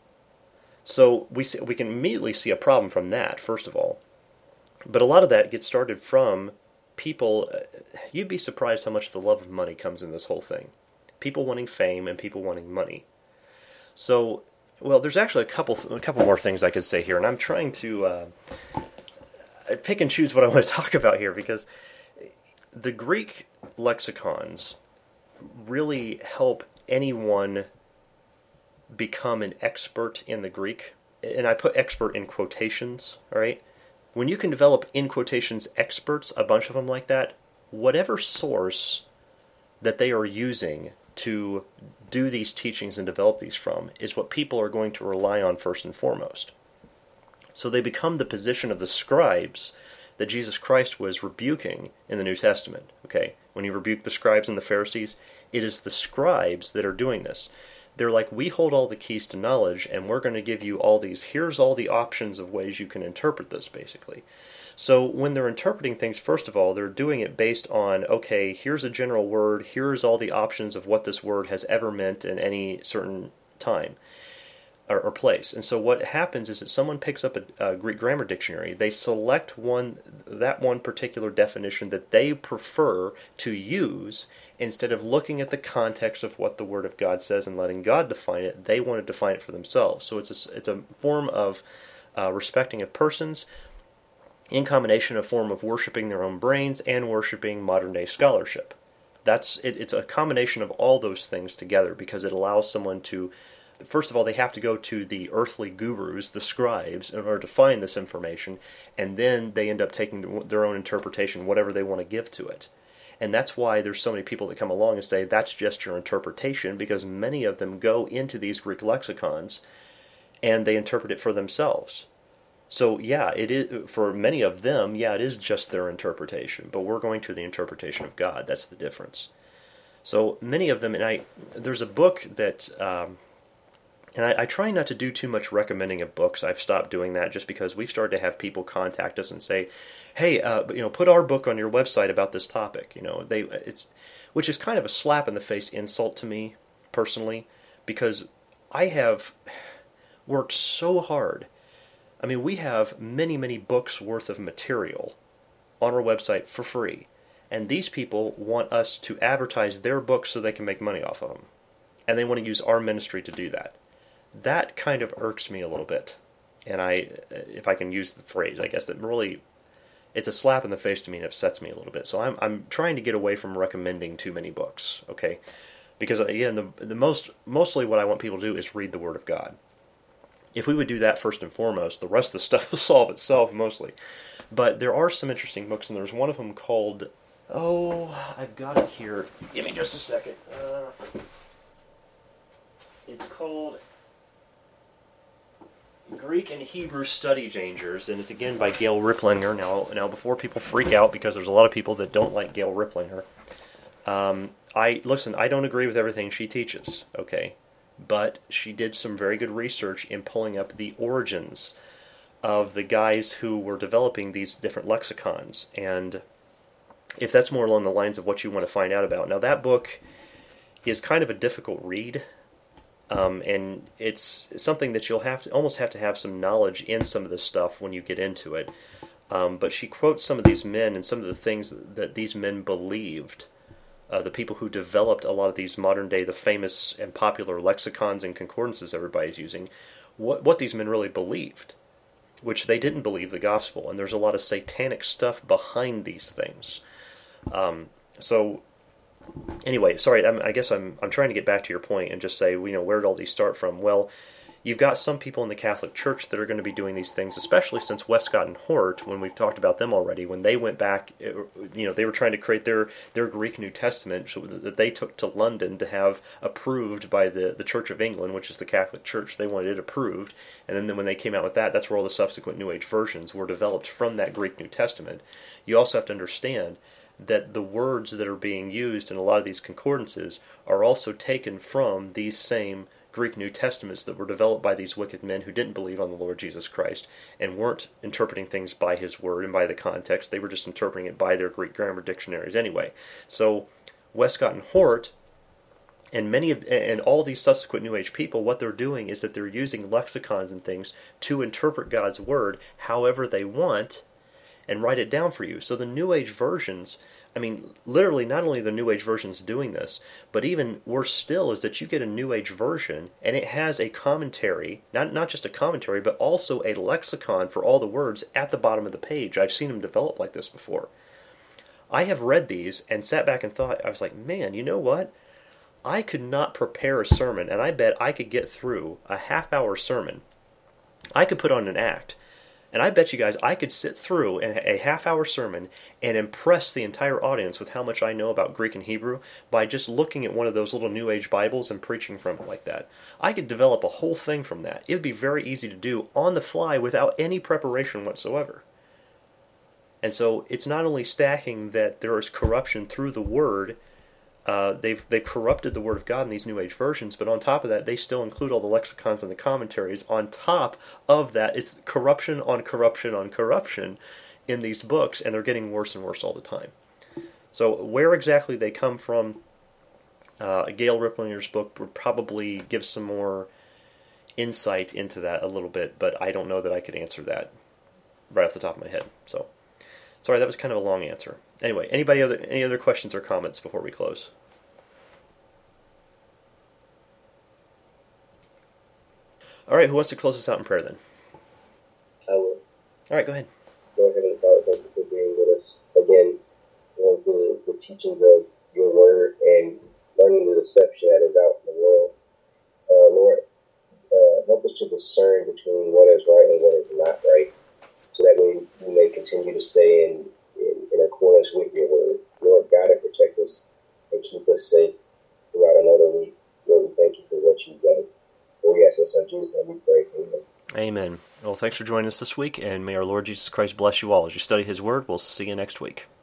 So we see, we can immediately see a problem from that, first of all. But a lot of that gets started from people. You'd be surprised how much the love of money comes in this whole thing. People wanting fame and people wanting money. So, well, there's actually a couple a couple more things I could say here, and I'm trying to uh, pick and choose what I want to talk about here, because the Greek lexicons really help anyone become an expert in the Greek. And I put expert in quotations, all right? When you can develop, in quotations, experts, a bunch of them like that, whatever source that they are using to do these teachings and develop these from is what people are going to rely on first and foremost. So they become the position of the scribes that Jesus Christ was rebuking in the New Testament. Okay, when he rebuked the scribes and the Pharisees, it is the scribes that are doing this. They're like, we hold all the keys to knowledge, and we're going to give you all these, here's all the options of ways you can interpret this, basically. So when they're interpreting things, first of all, they're doing it based on, okay, here's a general word, here's all the options of what this word has ever meant in any certain time or, or place. And so what happens is that someone picks up a, a Greek grammar dictionary, they select one, that one particular definition that they prefer to use. Instead of looking at the context of what the Word of God says and letting God define it, they want to define it for themselves. So it's a, it's a form of uh, respecting of persons, in combination a form of worshiping their own brains and worshiping modern-day scholarship. That's it, it's a combination of all those things together because it allows someone to, first of all, they have to go to the earthly gurus, the scribes, in order to find this information, and then they end up taking their own interpretation, whatever they want to give to it. And that's why there's so many people that come along and say, that's just your interpretation, because many of them go into these Greek lexicons and they interpret it for themselves. So yeah, it is for many of them, yeah, it is just their interpretation, but we're going to the interpretation of God. That's the difference. So many of them, and I, there's a book that, um, and I, I try not to do too much recommending of books. I've stopped doing that just because we've started to have people contact us and say, hey, uh, you know, put our book on your website about this topic. You know, they, it's, which is kind of a slap in the face insult to me personally, because I have worked so hard. I mean, we have many, many books worth of material on our website for free, and these people want us to advertise their books so they can make money off of them, and they want to use our ministry to do that. That kind of irks me a little bit, and I, if I can use the phrase, I guess that really, it's a slap in the face to me and upsets me a little bit. So I'm I'm trying to get away from recommending too many books, okay? Because again, the the most mostly what I want people to do is read the Word of God. If we would do that first and foremost, the rest of the stuff will solve itself mostly. But there are some interesting books, and there's one of them called, oh, I've got it here. Give me just a second. Uh, it's called Greek and Hebrew Study Changers, and it's again by Gail Riplinger. Now, now before people freak out, because there's a lot of people that don't like Gail Riplinger, um, I listen, I don't agree with everything she teaches, okay? But she did some very good research in pulling up the origins of the guys who were developing these different lexicons. And if that's more along the lines of what you want to find out about. Now, that book is kind of a difficult read, um, and it's something that you'll have to almost have to have some knowledge in some of this stuff when you get into it. Um, but she quotes some of these men and some of the things that these men believed. Uh, the people who developed a lot of these modern-day, the famous and popular lexicons and concordances everybody's using, what, what these men really believed, which they didn't believe the gospel, and there's a lot of satanic stuff behind these things. Um, so, anyway, sorry, I'm, I guess I'm I'm trying to get back to your point and just say, you know, where did all these start from? Well, you've got some people in the Catholic Church that are going to be doing these things, especially since Westcott and Hort, when we've talked about them already, when they went back, you know, they were trying to create their, their Greek New Testament that they took to London to have approved by the, the Church of England, which is the Catholic Church. They wanted it approved, and then when they came out with that, that's where all the subsequent New Age versions were developed from that Greek New Testament. You also have to understand that the words that are being used in a lot of these concordances are also taken from these same Greek New Testaments that were developed by these wicked men who didn't believe on the Lord Jesus Christ and weren't interpreting things by His Word and by the context. They were just interpreting it by their Greek grammar dictionaries anyway. So Westcott and Hort and many of and all these subsequent New Age people, what they're doing is that they're using lexicons and things to interpret God's Word however they want and write it down for you. So the New Age versions, I mean, literally not only the New Age versions doing this, but even worse still is that you get a New Age version and it has a commentary, not not just a commentary, but also a lexicon for all the words at the bottom of the page. I've seen them develop like this before. I have read these and sat back and thought, I was like, man, you know what? I could not prepare a sermon, and I bet I could get through a half-hour sermon. I could put on an act. And I bet you guys I could sit through a half-hour sermon and impress the entire audience with how much I know about Greek and Hebrew by just looking at one of those little New Age Bibles and preaching from it like that. I could develop a whole thing from that. It would be very easy to do on the fly without any preparation whatsoever. And so it's not only stacking that there is corruption through the Word, Uh, they've they've corrupted the Word of God in these New Age versions, but on top of that, they still include all the lexicons and the commentaries. On top of that, it's corruption on corruption on corruption in these books, and they're getting worse and worse all the time. So where exactly they come from, uh, Gail Riplinger's book would probably give some more insight into that a little bit, but I don't know that I could answer that right off the top of my head. So, sorry, that was kind of a long answer. Anyway, anybody other any other questions or comments before we close? All right, who wants to close us out in prayer then? I will. All right, go ahead. Lord Heavenly Father, thank you for being with us again, going through the, the teachings of your word and learning the deception that is out in the world. Uh, Lord, uh, help us to discern between what is right and what is not right, so that we, we may continue to stay in, in, in accordance with your word. Lord, guide and protect us and keep us safe throughout another week. Lord, we thank you for what you've done. Lord, we ask us in Jesus' name we pray. Amen. Amen. Well, thanks for joining us this week, and may our Lord Jesus Christ bless you all as you study his word. We'll see you next week.